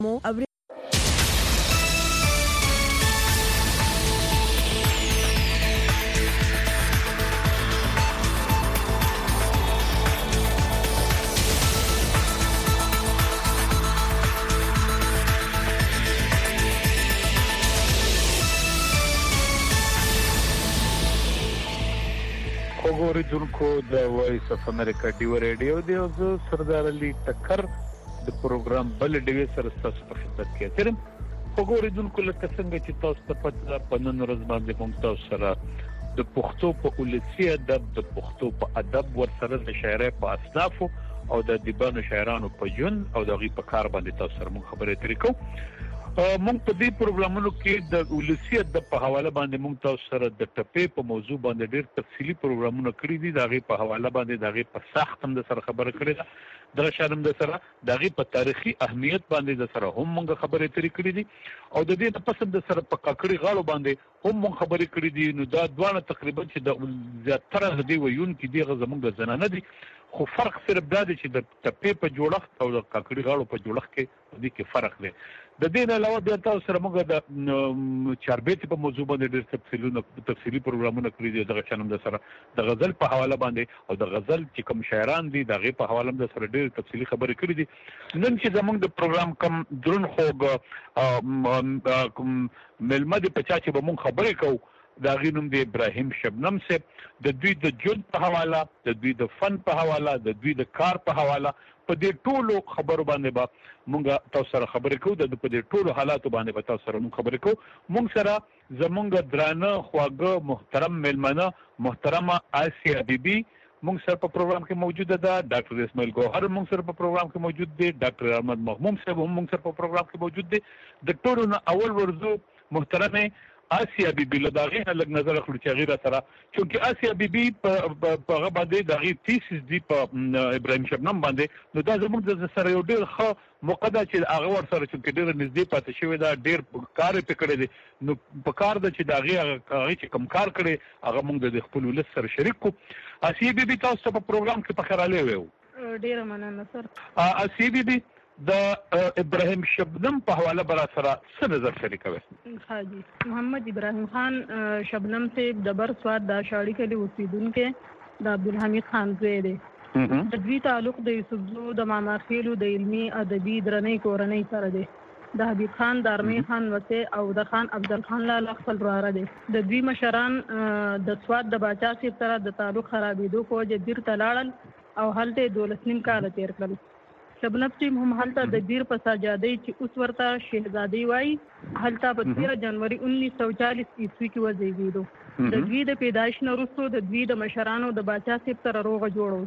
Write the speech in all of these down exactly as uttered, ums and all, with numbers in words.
اوریدونکو د وایس اف امریکا ډیو ریډیو دی او زه سردار علي ټکر د پروګرام بل ډیو سره تاسو په خدمت کې ترم. اوریدونکو لکه څنګه چې تاسو ته پته په نن ورځ باندې کوم تاسو سره د پښتو په ولسی ادب د پښتو په ادب ورسره د شاعرۍ په اصناف او د دیبانو شاعرانو په جون او د غي په کار باندې تاسو سره مونږ خبرې ترې کوو. مونږ په دې پروګرامونو کې د ولسی ادب په حواله باندې مونږ تاسو سره د ټپې په موضوع باندې ډېر تفصیلی پروګرامونه کړی دي. دا غي په حواله باندې دا غي په سخت هم د سره خبره کړې ده د شرم د سره دا غي په تاریخي اهمیت باندې د سره هم مونږ خبرې ترې کړې دي او د دې په پسند د سره په کاکړي غاړو باندې هم مونږ خبرې کړې دي. نو دا دوه تقریبا چې د زیاتره د دې ویون کې دی غزمونږ زنانه دي، خو فرق صرف دا دی چې د ټپې په جوړښت او د کاکړي غاړو په جوړښت کې د کې فرق دی. د دې نه علاوه بیا تاسو سره موږ د چاربېت په موضوع باندې ډېر تفصیلونه تفصیلي پروګرامونه کړی دي دغه شنم د سره د غزل په حواله باندې او د غزل چې کوم شاعران دي دغه په حواله د سره ډېر تفصیلي خبرې کړې دي. نن چې زموږ د پروګرام کم درون خوګ کوم ملمه د پچا چې به موږ خبرې کوو دا غینوم د ابراهیم شبنم صاحب د دوی د جون په حواله د دوی د فن په حواله د دوی د کار په حواله په دې ټولو خبرو باندې به مونږ تاسو سره خبرې کوو. د په دې ټولو حالاتو باندې به تاسو سره مونږ خبرې کوو. مونږ سره زمونږ درانه خواږه محترم ملمنه محترمه آسیا بیبي مونږ سره په پروګرام کې موجوده ده. ډاکټر اسماعیل ګوهر مونږ سره په پروګرام کې موجود دی. ډاکټر احمد محمود صاحب هم مونږ سره په پروګرام کې موجود دی. د ټولو نه اول ورزو محترمه آسیا بیبي له داغه لږ نظر اخلو چې غیره سره چونکه آسیا بیبي په هغه باندې داغه تیسیس دی په ابراهیم شبنم باندې نو دا زموږ د سره یو ډېر ښه مقدمه چې هغه ور سره چې ډېر نږدې پاتې شوی دا ډېر کار په کړی دی نو په کار د چې داغه هغه چې کم کار کړي هغه موږ د خپل ولس سره شریک کو. آسیا بیبي تاسو په پروګرام کې په خراله وو ډېر مننه سر. آسیا بیبي د ابراهیم شبنم په حواله بر سره څه نظر شریکوي؟ حاجی محمد ابراهیم خان شبنم سے د بر سواد د شاړي کلی اوسیدونکو د عبدالحمید خان زوی دی. د دوی تعلق د یوسفزو د ماما خېلو د علمي ادبي درنۍ کورنۍ سره دی. د حبیب خان د ارمي خان وسه او د خان افضل خان لاله خپل راره دی. د دوی مشران د سواد د باچا سي سره د تعلق خرابېدو کو جدیر تلاړل او هلته دولت نیم کال تیر کړل. شبنم سیم هم هلته د بیر په سجادۍ چې اوس ورته شهزادي وایي هلته په تیرہ جنوري انیس سو چالیس عیسوي کې وزیږېدو. د دوی د پیدایش نه وروسته د دوی د مشرانو د باچا صاحب سره روغه جوړه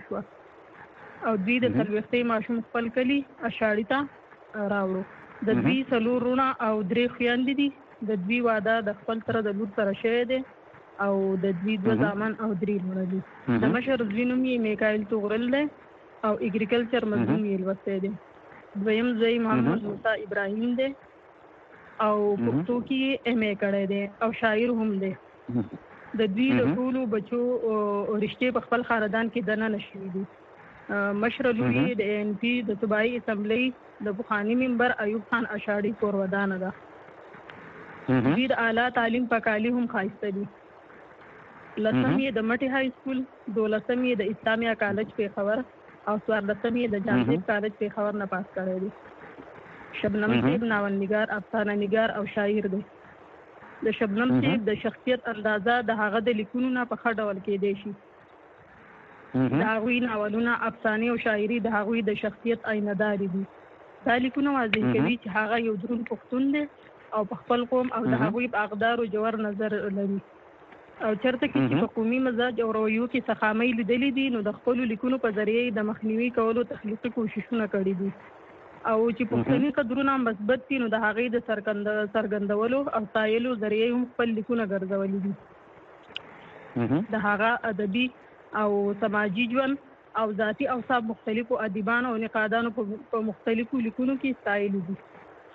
وشوه او دوی د څلوېښتۍ ماشوم خپل کلي اشاړي ته راوړو. د دوی څلور وروڼه او درې خویندې دي. د دوی واده د خپل تره د لور سره شوی دی او د دوی دوه زامن او درې لوڼه دي. د مشر زوی نوم یې میکایل توغرل دی او اګریکلچر مضمون یې لوستی دی. دویم زوی محمد موسی ابراهیم دی او پښتو کې ایم اے کړی دی او شاعر هم دی. د دوی د ټولو بچو رشتې په خپل خاندان کې دننه شوي دي. مشر لوی د ان پی د صوبایي اسمبلی د پخواني ممبر ایوب خان اشاړي کورودانه ده. دوی د اعلی تعلیم په کالي هم ښایسته دي. لسم یې د مټي های سکول، دولسم یې د اسلامیه کالج پېښور او څوارلسم یې د جامعیت کالج پېښور نه پاس کړی دی. شبنم صاحب ناولنګار، افسانه نګار او شاعر دی. د شبنم صاحب د شخصیت اندازه د هغه د لیکونو نه په ښه ډول کېدی شي. د هغوی ناولونه، افسانې او شاعري د هغوی د شخصیت آینه‌دارې دي. دا لیکونه واضح کوي چې هغه یو دروند پښتون دی او په خپل قوم او د هغوی په اقدارو جوړ نظر لري. او چرته کې چې په قومي مزاج او رویو کې سخامۍ لیدلې دي نو د خپلو لیکونو په ذریعه د مخنیوي کولو تخلیقي کوششونه کړي دي. او چې پښتني قدرونه مثبت دي نو د هغې د څرګندولو او ستایلو ذریعه هم خپل لیکونه ګرځولي دي. د هغه ادبي او سماجي ژوند او ذاتي اوصاف مختلفو ادیبانو او نقادانو په مختلفو لیکونو کې ستایلي دي.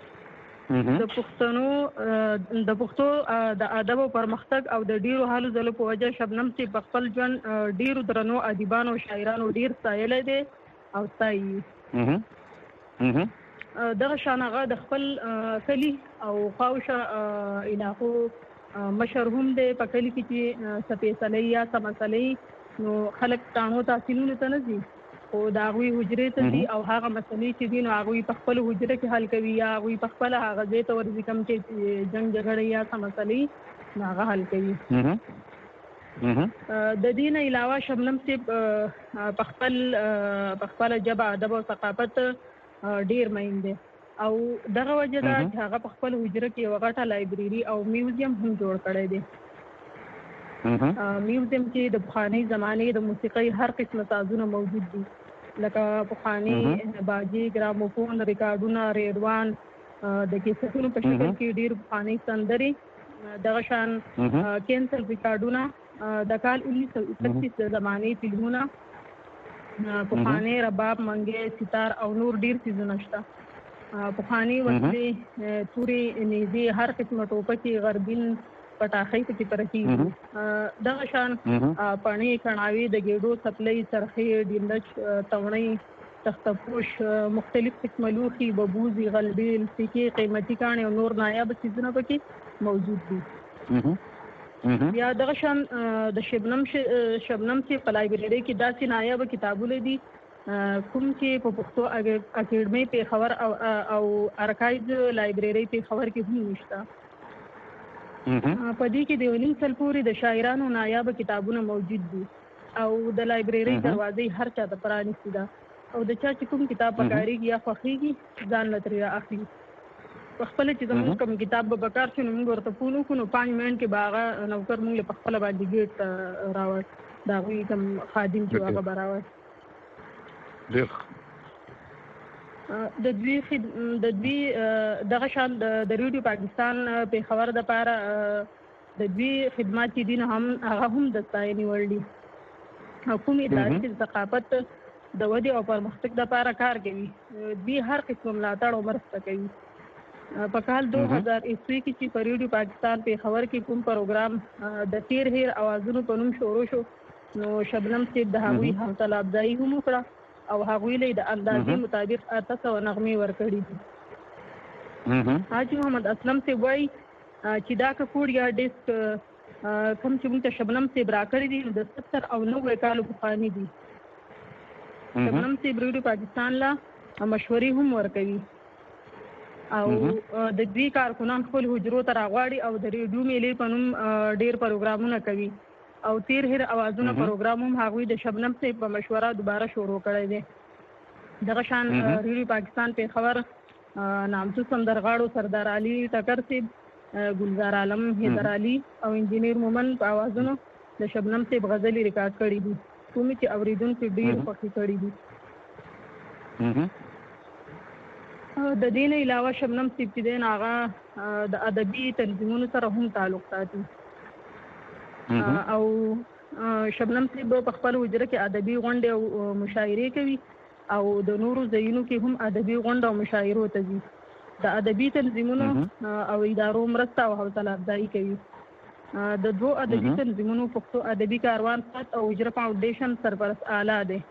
د پښتنو د پښتو د ادب او پرمختګ او د ډیرو حالو ځلو په وجه شبنم چې په خپل ژوند ډیرو درنو ادیبانو او شاعرانو ډیر ستایلی دی او ستایي. دغه شان هغه د خپل کلي او خواوشه علاقو مشر هم دی په کلي کې چې څه فیصلې یا څه مسلې نو خلک کانو تحصیلونو ته نه ځي خو د هغوی حجرې ته ځي او هغه مسلې چې دي نو هغوی په خپل حجره کې حل کوي یا هغوی په خپله هغه ځای ته ورځي کوم چې جنګ جګړې یا څه مسلې نو هغه حل کوي. د دې نه علاوه شبنم صاحب په خپل په خپله ژبه ادب او ثقافت ډېر مین دی او دغه وجه ده چې هغه په خپل حجره کې یوه غټه لایبرري او میوزیم هم جوړ کړی دی. میوزیم کې د پخوانۍ زمانې د موسیقۍ هر قسمه سازونه موجود دي لکه پخواني باجې ګراموفون ریکارډونه ریډوان د کیسټونو په شکل کې ډېر پخوانۍ سندرې دغه شان کینسل ریکارډونه د کال انیس سو اکتیس د زمانې فلمونه پخواني رباب منګی ستار او نور ډېر څیزونه شته پخواني وسلې تورې نیزې هر قسمه ټوپکې غربین پټاخۍ پکې پرې کېږي دغه شان پاڼې کڼاوې د ګېډو څپلۍ څرخې ډینډچ تونۍ تختپوش مختلف قسمه لوښي ببوزي غلبیل سکې قیمتي کاڼې او نور نایاب څیزونه پکې موجود دي. بیا دغه شان د شبنم شبنم چې په لایبرري کې داسې نایاب کتابونه دي کوم چې په پښتو اکیډمۍ پېښور او ارکایز لایبرري پېښور کې هم نشته. په دې کې د یو نیم سل پورې د شاعرانو نایابه کتابونه موجود دي او د لایبرري دروازې هر چا ته پرانیستې ده او د چا چې کوم کتاب پکارېږي یا خوښېږي ځان له ترې اخلي. په خپله چې زموږ کوم کتاب به پکار شي نو موږ ورته فون وکړو نو پنځ منټ کې به هغه نوکر موږ له په خپله باندې ګېټ ته راوړ د هغوی کوم خادم چې هغه به راوړ. د دوی د دوی دغه شان د ریډیو پاکستان پېښور دپاره د دوی خدمات چې دي نو هم هغه هم د ستاینې وړ دي. کوم ادارې چې د ثقافت د ودې او پرمختګ دپاره کار کوي دوی هر قسم ملاتړ او مرسته کوي. په کال دو هزار عیسوي کې چې په ریډیو پاکستان پېښور کې کوم پروګرام د تیر هیر اوازونو په نوم شروع شو نو شبنم صاحب د هغوی حوصله افزایي هم وکړه او هغوی له د اندازې مطابق اته سوه نغمې ورکړي دي. حاجي محمد اسلم صاحب وایي چې دا کپوړ یا ډیسک کوم چې موږ ته شبنم صاحب راکړي دي د ستر او نوي کالو پخواني دي. شبنم صاحب ریډیو پاکستان لا مشورې هم ورکوي او د دوی کارکنان خپل حجرو ته راغواړي او د ریډیو میلې په نوم ډېر پروګرامونه کوي او تیر هیر اوازونه پروګرام هم هغوی د شبنم صاحب په مشوره دوباره شروع کړی دی. دغه شان ریډیو پاکستان پېښور نامتو سندرغاړو سردار علي ټکر صاحب ګلزار عالم حیدر علي او انجینیر مومن په اوازونو د شبنم صاحب غزلې ریکارډ کړي دي کومې چې اورېدونکو ډېر خوښې کړي دي. د دې نه علاوه شبنم صاحب چې دی نو هغه د ادبي تنظیمونو سره هم تعلق ساتي او شبنم صاحب په خپل حجره کې ادبي غونډې او مشاعرې کوي او د نورو ځایونو کې هم ادبي غونډه او مشاعرو ته ځي. د ادبي تنظیمونو او ادارو مرسته او حوصله افزایي کوي. د دوو ادبي تنظیمونو پښتو ادبي کاروان سات او حجره فاونډیشن سرپرست اعلی دی.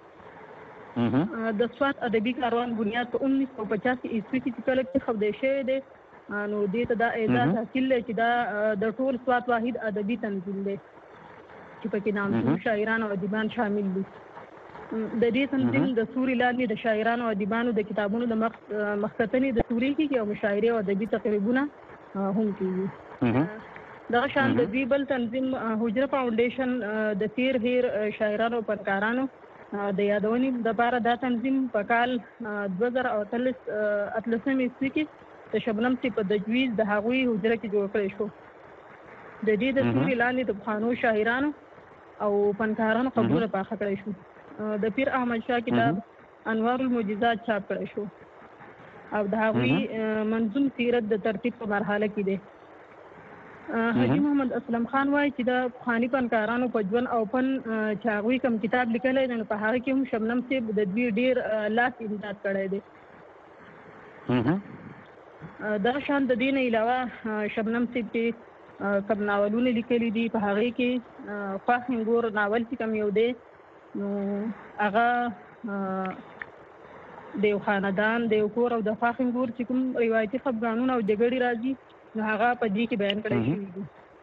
د سوات ادبي کاروان بنیاد په انیس سو پچاسی عیسوي کې چې کله کېښودی شوی دی نو دې ته دا اعزاز حاصل دی چې دا د ټول سوات واحد ادبي تنظیم دی چې پکې نامتو شاعران او ادیبان شامل دي. د دې تنظیم د سوري لاندې د شاعرانو او ادیبانو د کتابونو د مخکتنې د سوري کېږي او مشاعرې او ادبي تقریبونه هم کېږي. دغه شان د دوی بل تنظیم حجره فاونډیشن د تیر هیر شاعرانو او فنکارانو د یادونې دپاره دا تنظیم په کال دوه زره او اتلسم عیسوي کې د شبنم صاحب په تجویز د هغوی حجره کې جوړ کړی شو. د دې د سوري لاندې د پخوانو شاعرانو او فنکارانو قبرونه پاخه کړی شو. د پیر احمد شاه کتاب انوار المعجزات چاپ کړی شو او د هغوی منظوم سیرت د ترتیب په مرحله کې دی. حاجي محمد اسلم خان وایي چې د پخواني فنکارانو په ژوند او فن چې هغوی کوم کتاب لیکلی دی نو په هغه کې هم شبنم صاحب د دوی ډېر لاس امداد کړی دی. دغه شان د دې نه علاوه شبنم صاحب چې کوم ناولونه لیکلي دي په هغې کې خواښ انګور ناول چې کوم یو دی نو هغه د یو خاندان د یو کور او د فاخنګور چې کوم روایتي خفګانونه او جګړې راځي نو هغه په دې کې بیان کړی شوي دي.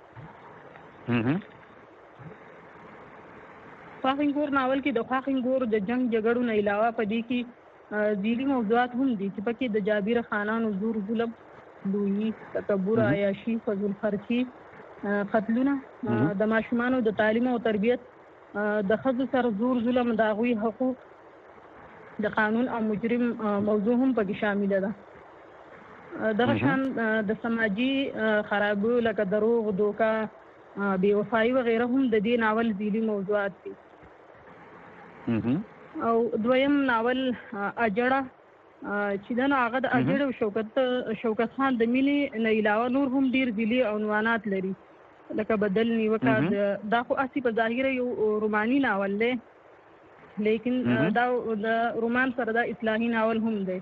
فاخنګور ناول کې د فاخنګور د جنگ جګړو نه علاوه په دې کې ذیلی موضوعات هم دي چې پکې د جابر خانانو زور ظلم، لویي، تکبر، عیاشي، فضول خرچي، قتلونه، د ماشومانو د تعلیم او تربیت، د ښځو سره زور ظلم، د هغوی حقوق، د قانون او مجرم موضوع هم پکې شامله ده. دغه شان د سماجي خرابیو لکه دروغ، دوکه، بې وفایي وغیره هم د دې ناول ذیلی موضوعات دي. او دویم ناول اجړه چې دا نو هغه د اجړه او شوکت شوکت خان د مینې نه علاوه نور هم ډیر ذیلی عنوانات لري لکه بدل نیوکه. دا خو اصلي په ظاهره یو روماني ناول دی لیکن دا د رومان سره دا اصلاحي ناول هم دی.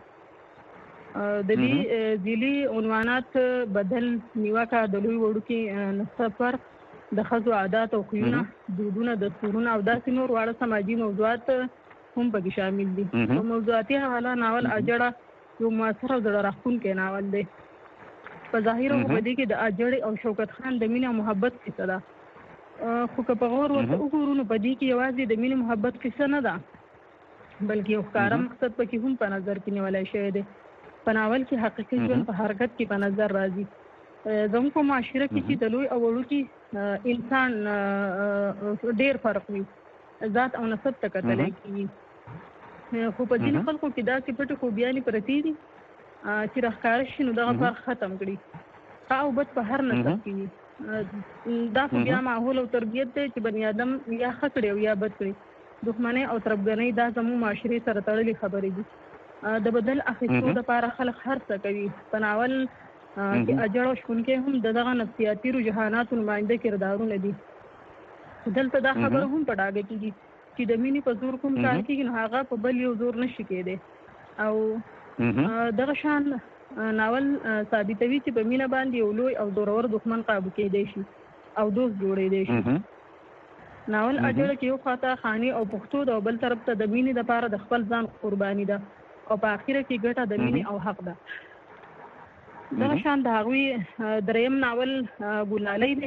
د دې ذیلی عنوانات بدل نیوکه، د لوی وړوکي سفر، د ښځو عادات او خویونه، دودونه، دستورونه او داسې نور واړه سماجي موضوعات هم پکې شامل دي. په موضوعاتي حواله ناول اجړه یو مؤثر او زړه راښکونکی ناول دی. په ظاهره خو په دې کې د اجړې او شوکت خان د مینې او محبت کیسه ده، خو که په غور ورته وګورو نو په دې کې یوازې د مینې محبت کیسه نه ده بلکې یو ښکاره مقصد پکې هم په نظر کې نیولی شوی دی. په ناول کې حقیقي ژوند په حرکت کې په نظر راځي. زموږ په معاشره کې چې د لوی او وړوکي انسان ډېر فرق وي، ذات او نسب ته کتلی کېږي، خو په ځینې خلکو کې داسې پټې خوبیانې پرتې دي چې راښکاره شي نو دغه فرق ختم کړي. ښه او بد په هر نسب کې وي. دا خو بیا ماحول او تربیت دی چې بني آدم یا ښه کړي او یا بد کړي. دښمنۍ او تربګنۍ دا زموږ معاشرې سره تړلې خبرې دي. د بدل اخیستو دپاره خلک هر څه کوي. په ناول کې اجړ او شپونکي هم د دغه نفسیاتي رجحاناتو نماینده کردارونه دي. دلته دا خبره هم په ډاګه کېږي چې د مینې په زور کوم کار کېږي نو هغه په بل یو زور نشي کېدی. او دغه شان ناول ثابتوي چې په مینه باندې یو لوی او زورور دښمن قابو کېدی شي او دوست جوړېدی شي. ناول اجړه کې یو خواته خاني او پښتو ده او بل طرف ته د مینې دپاره د خپل ځان قرباني ده او په اخره کې ګټه د مینې او حق ده. دغه شان د هغوی دریم ناول ګلالۍ دی.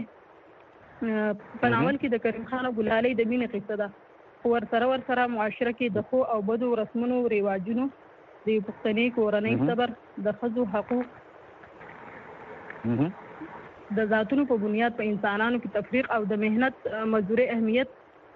په ناول کې د کریم خان او ګلالۍ د مینې قصه ده، خو ورسره ورسره معاشره کې د ښو او بدو رسمونو، رواجونو، د پښتني کورنۍ صبر، د ښځو حقوق، د ذاتونو په بنیاد په انسانانو کې تفریق او د مهنت مزدورۍ اهمیت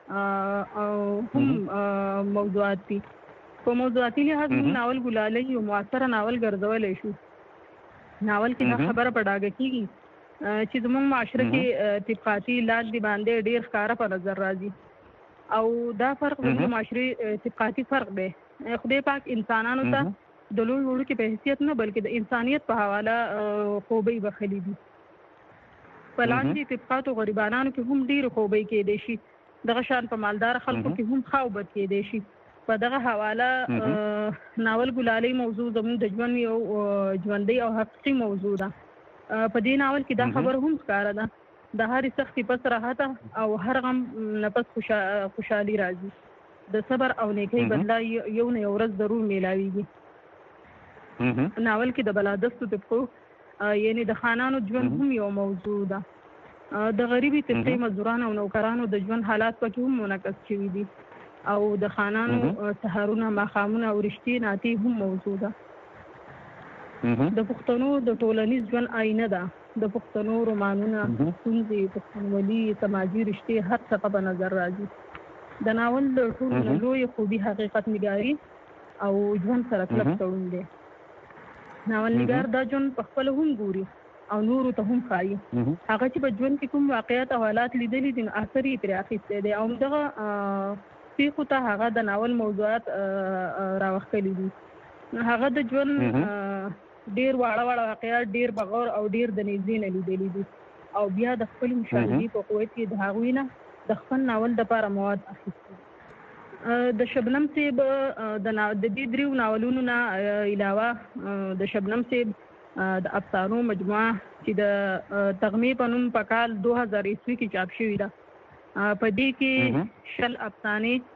هم موضوعات دي. په موضوعاتي لحاظ موږ ناول ګلالۍ یو مؤثره ناول ګرځولی شو. ناول کې دا خبره په ډاګه کېږي چې زموږ معاشره کې طبقاتي لاندې باندې ډېر ښکاره په نظر راځي او دا فرق زموږ معاشري طبقاتي فرق دی. خدای پاک انسانانو ته د لوی وړوکي په حیثیت نه بلکې د انسانیت په حواله خوبۍ بخښلي دي. په لاندې طبقاتو غریبانانو کې هم ډېرې خوبۍ کېدی شي، دغه شان په مالدار خلکو کې هم ښه او بد کېدی شي. په دغه حواله ناول ګلالۍ موضوع زموږ د ژوند یو ژوندۍ او حقیقي موضوع ده. په دې ناول کې دا خبره هم ښکاره ده د هرې سختي پس راحت او هر غم نه پس خوشحالي راځي. د صبر او نیکۍ بدله یو نه یو ورځ ضرور میلاویږي. ناول کې د بلادستو طبقو یعنې د خانانو ژوند هم یو موضوع ده. د غریبي طبقې مزدورانو او نوکرانو د ژوند حالات پکې هم منعکس شوي دي او د خانانو سهارونه، ماښامونه او رشتې ناتې هم موضوع ده. د پښتنو د ټولنیز ژوند آینه ده. د پښتنو رومانونه، ستونزې، پښتونولي، سماجي رشتې هر څه په نظر راځي. د ناول د ټولو نه لویه خوبي حقیقت نګاري او ژوند سره کلک تړون دی. ناول نګار دا ژوند په خپله هم ګوري او نورو ته هم ښایي. هغه چې په ژوند کې کوم واقعیت او حالات لیدلي دي نو اثر یې پرې اخیستی دی او دغه پیښو ته هغه د ناول موضوعات راوښکلي دي. هغه د ژوند ډېر واړه واړه واقعیات ډېر بغور او ډېر د نږدې نه لیدلي دي او بیا د خپلې مشاهدې په قوت کې د هغوی نه د خپل ناول دپاره مواد اخیستي. د شبنم صاحب د دې دریو ناولونو نه علاوه د شبنم صاحب د افسانو مجموعه چې د تغمې په نوم په کال دو هزار عیسوي کې چاپ شوې ده. په دې کې شل افسانې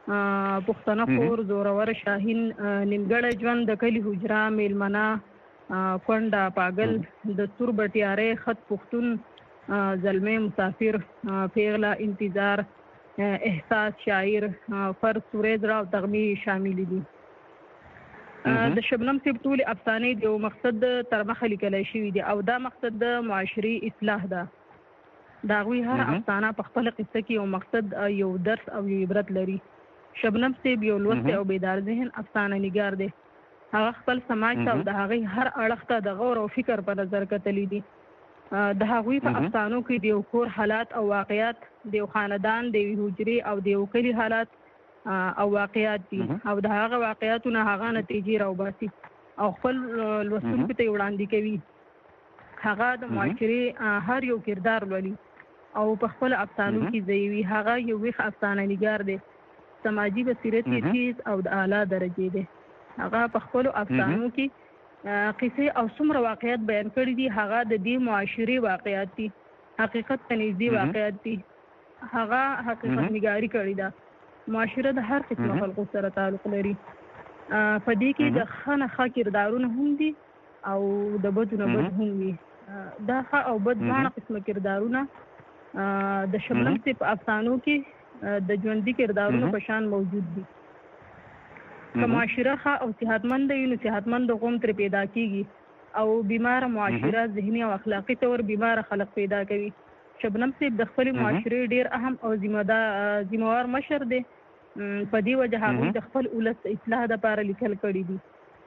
پښتنه خور زورور شاهین نیمګړی ژوند د کلي حجره میلمنه کونډه پاگل د تور بټیارې خط پښتون زلمی مسافر پیغله انتظار احساس شاعر فرد سوریز را او تغمی شامل دي. د شبنم صاحب ټول افسانې د یو مقصد تر مخه لیکلی شوي دي او دا مقصد د معاشري اصلاح ده. د هغوی هر افسانه په خپله قصه کې یو مقصد یو درس او یو عبرت لري. شبنم صاحب یو لوستی او بیدار ذهن افسانه نګار دی. هغه خپل سماج ته او د هغې هر اړخ ته د غور او فکر په نظر کتلی دي. د هغوی په افسانو کې د یو کور حالات او واقعیات، د یو خاندان، د یو حجرې او د یو کلي حالات او واقعیات دي او د هغه واقعیاتو نه هغه نتیجې راوباسي او خپل لوستونکو ته وړاندې کوي. هغه د معاشرې هر یو کردار لولي او په خپل افسانو کې ځایوي. هغه یو ویښ افسانه نګار دی. سماجي بصیرت یې تیز او د اعلی درجې دی. هغه په خپلو افسانو کې قصې او څومره واقعیت بیان کړي دي، هغه د دې معاشرې واقعیت دي، حقیقت ته نږدې واقعیت دي. هغه حقیقت نګاري کړې ده. معاشره د هر قسمه خلقو سره تعلق لري. په دې کې د ښه نه ښه کردارونه هم دي او د بدو نه بد هم وي. دا ښه او بد دواړه قسمه کردارونه د شبنم صاحب په افسانو کې د ژوندي کردارونو په شان موجود دي. که معاشره ښه او صحتمند وي نو صحتمند قوم ترې پیدا کېږي او بیماره معاشره ذهني او اخلاقي طور بیماره خلق پیدا کوي. شبنم صاحب د خپلې معاشرې ډېر اهم او ذمہوار مشر دی. په دې وجه هغوی د خپل ولس اصلاح دپاره لیکل کړي دي.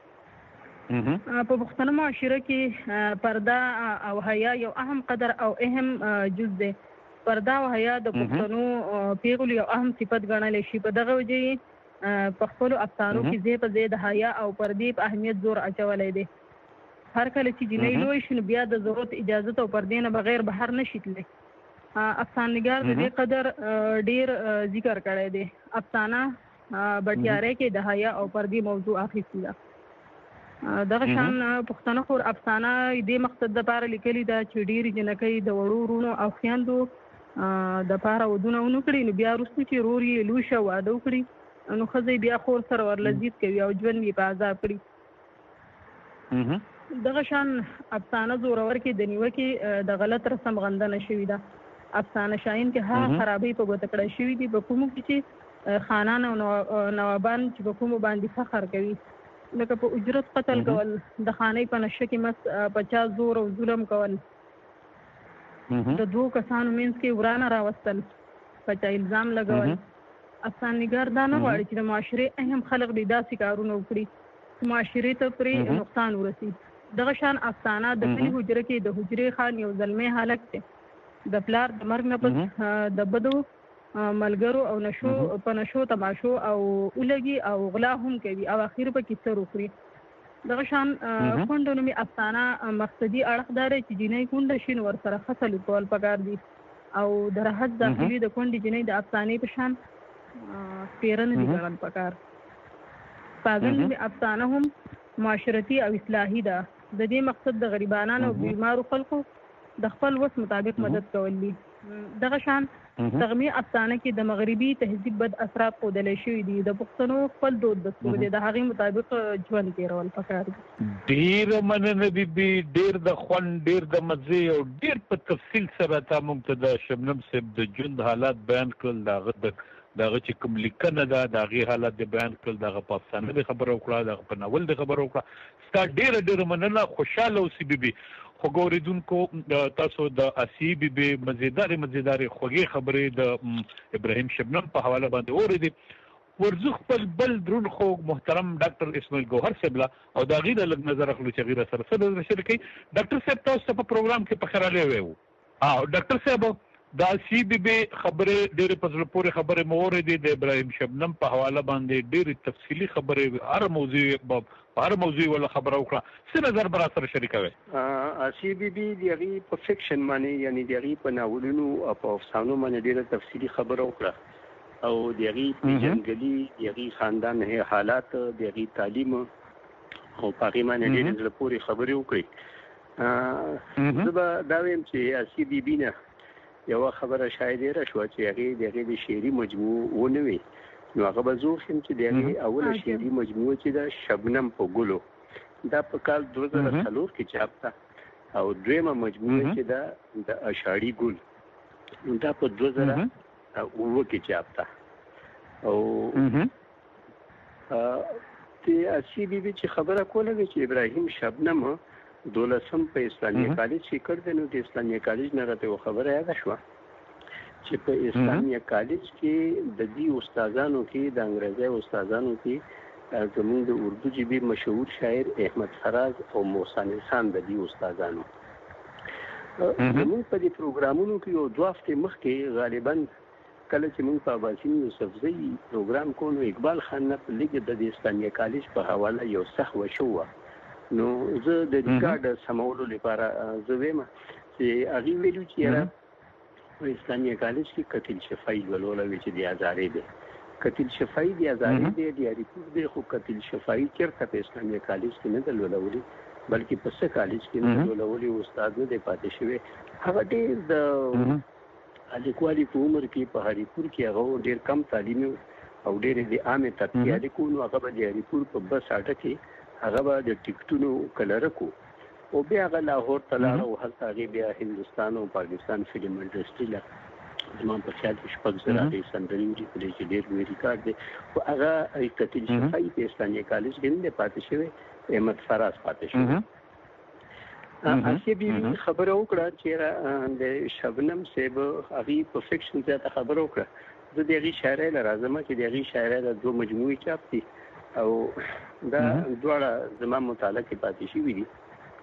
په پښتنه معاشره کې پرده او حیا یو اهم قدر او اهم جز دی. پرده او حیا د پښتنو پیغلو یو اهم صفت ګڼلی شي. په دغه وجه په خپلو افسانو کې ځای په ځای د حیا او پردې په اهمیت زور اچولی دی. هر کله چې جنۍ لوی شي نو بیا د ضرورت اجازت او پردې نه بغیر بهر نشي تللی. افسانه نګار د دې قدر ډیر ذکر کړی دی. افسانه بټیارې کې د حیا او پردې موضوع اخیستې ده. دغه شان پښتنه خور افسانه دې مقصد دپاره لیکلې ده چې ډېرې جنکۍ د وړو وروڼو او خویندو دپاره ودونه ونه کړي نو بیا وروسته چې ورور یې لوی شه واده وکړي نو ښځه بیا خور سره ورلزید کوي او ژوند یې په عذاب کړي. دغه شان افسانه زورور کې د نیوکې د غلط رسم غندنه شوې ده. افسانه شاهین کې هغه خرابۍ په ګوته کړی شوي دي په کومو کې چې خانان او نوابان چې په کومو باندې فخر کوي، لکه په اجرت قتل کول، د خانۍ په نشه کې مس په چا زور او ظلم کول، د دوو کسانو منځ کې ورانه راوستل، په چا الزام لګول. افسانه نګار دا نه غواړي چې د معاشرې اهم خلق دې داسې کارونه وکړي چې معاشرې ته پرې نقصان ورسي. دغه شان افسانه د کلي حجره کې د حجرې خان یو زلمی هلک دی. د پلار د مرګ نه پس د بدو ملګرو او نشو په نشو تماشو او اولګي او غلا هم کوي او اخر په کیسه وکړي. دغه شان کونډه نومي افسانه مقصدي اړخ داره چې جنۍ کونډه شي نو ورسره ښه سلوک کول پکار دي او د راحت داخلي د کونډې جنۍ د افسانې په شان سپېره نه دي ګڼل پکار. پاگل نومي افسانه هم معاشرتي او اصلاحي ده. د دې مقصد د غریبانو او بیمارو خلکو د خپل وس مطابق مدد کول دي. دغه شان تغمی افسانه کې د مغربي تهذیب بد اثرات ښودلی شوي دي. د پښتنو خپل دود دستور دی، د هغې مطابق ژوند تېرول پکار دي. ډېره مننه بیبي، ډېر د خوند، ډېر د مزې او ډېر په تفصیل سره تا موږ ته د شبنم صاحب د ژوند حالات بیان کړل. د هغه د د هغه چې کوم لیکنه ده د هغې حالات دې بیان کړل، د هغه په افسانه دې خبره وکړه، د هغه په ناول دې خبره وکړه. ستا ډېره ډېره مننه. خوشحاله اوسې بیبي. خوږو اورېدونکو تاسو د اسیې بیبي مزېدارې مزېدارې خوږې خبرې د ابراهیم شبنم په حواله باندې اورېدې. ورځو خپل بل درون خوږ محترم ډاکټر اسماعیل ګوهر صاحب له او د هغې نه لږ نظر اخلو چې هغې را سره څه نظر شریکوي. ډاکټر صاحب تاسو ته په پروګرام کې په خیرالی وی وو. ډاکټر صاحب د اسیې بیبي خبرې ډېرې په زړه پورې خبرې مو اورېدې. د ابراهیم شبنم په حواله باندې ډېرې تفصیلي خبرې، هر موضوع په هر موضوع ولا خبره وکړه. څه نظر به را سره شریکوئ؟ اسیې بیبي د هغې په فکشن باندې یعنې د هغې په ناولونو او په افسانو باندې ډېره تفصیلي خبره وکړه او د هغې پېژندګلي، د هغې خاندان حالات، د هغې تعلیم او په هغې باندې ډېرې زړه پورې خبرې وکړې. زه به دا وایم چې اسیې بیبي نه یوه خبره شاید هېره شوه چې هغې د هغې د شعري مجموع ونه وي نو هغه به زه وښیم چې د هغې اوله شعري مجموعه چې ده شبنم په ګلو دا په کال دوه زره څلور کې چاپ ده او دویمه مجموعه چې ده د اشاړي ګل دا په دوه زره اووه کې چاپ ده او د اسی بی بی چې خبره کوله چې ابراهیم شبنم دولسم په اسلامي کالج کې کړ دی نو د اسلامي کالج نه راته خبره یاد شوه چې په اسلامي کالج کې د دې استادانو کې د انګریزي استادانو کې زموږ د اردو ژبې مشهور شاعر احمد فراز او موسی نسان د دې استادانو زموږ په دې پروګرامونو کې یو دوه هفتې مخکې غالبا کله چې موږ په اباسین یوسفزۍ پروګرام کوو نو اقبال خان نه په لږ د اسلامي کالج په حواله یو سخت وشوه نو زه د ریکارډ سمولو لپاره زه وایم چې هغې ویلو چې یاره په اسلامي کالج کې قتل شفایي لولولی وی چې د ازارې دی قتل شفایي د ازارې دی د اریپور دی خو قتل شفایي چېرته په اسلامي کالج کې نه ده لولولي بلکې په څه کالج کې نه لولولي استاد نه دی پاتې شوی هغه ډېر د لیکوالي په عمر کې په هریپور کې هغه ډېر کم تعلیمي او ډېر د عامې طبقې لیکو نو هغه به د هریپور په بس اډه کې هغه به د ټکټونو کلرکو او بیا هغه لاهور ته لاړه او هلته هغې بیا هندوستان او پاکستان فلم انډسټري له زما په خیال کې شپږ زره هغې سندرې ولیکلې چې ډېر لوی ریکارډ دی خو هغه قتل شفایي په اسلامي کالج کې نه دی پاتې شوی احمد فراز پاتې شوی اسی بی بی خبره وکړه چې د شبنم صاحب هغې په فکشن زیاته خبره وکړه زه د هغې شاعرۍ له راځم چې د هغې شاعرۍ د دوه مجموعې چاپ دي او دا دواړه زما مطالعه کې پاتې شوي دي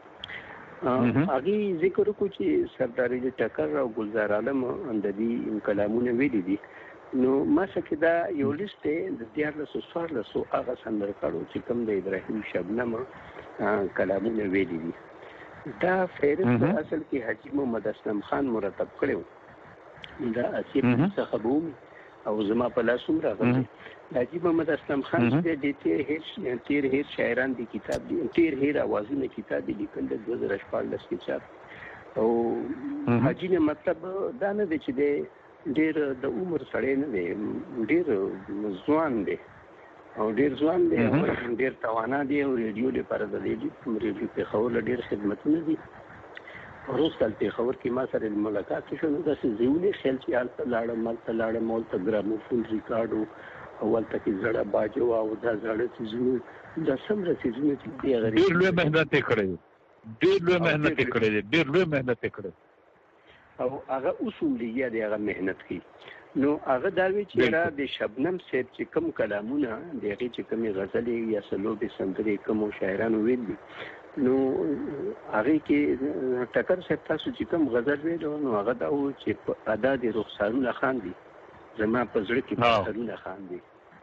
هغې ذکر وکړو چې سردار علي ټکر او ګلزار عالم د دې کلامونه ویلي دي نو ما څه کې دا یو لیست دی د دیارلسو څوارلسو هغه سندرکاړو چې کوم د ابراهیم شبنم کلامونه ویلي دي دا فهرست اصل کې حاجي محمد اسلم خان مرتب کړی و دا اسی څخه به او زما په لاس هم راغلی حاجي محمد اسلم خان چې د تیر هیر تیر هیر شاعران دی کتاب دی تیر هیر اوازونه کتاب دی لیکل د دوه زره شپاړلس کې چاپ او حاجي نه مطلب دا نه دی چې د ډېر د عمر سړی نه دی ډېر ځوان دی او ډېر ځوان دی او ډېر توانا دی او ریډیو لپاره د ریډیو پېښور له ډېر خدمتونه دي روز کال پېښور کې ما سره ملاقات شو نو داسې زیولې خیال چې هلته لاړم هلته لاړم هلته ګراموفون ریکارډ و او هلته کې زړه باجه وه او دا زړه څیزونه دا څومره څیزونه چې دي هغه ډېر لوی محنت یې کړی ډېر لوی محنت یې کړی دی ډېر لوی محنت یې کړی او هغه اوس هم لګیا دی هغه محنت کوي نو هغه دا وی چې را د شبنم صاحب چې کوم کلامونه د هغې چې کومې غزلې یا سلوبې سندرې کومو شاعرانو ویل دي نو هغې کې ټکر صاحب تاسو چې کوم غزل ویلو نو هغه دا و چې په ادا د رخسارونه خاندي زما په زړه کې رخسارونه خاندي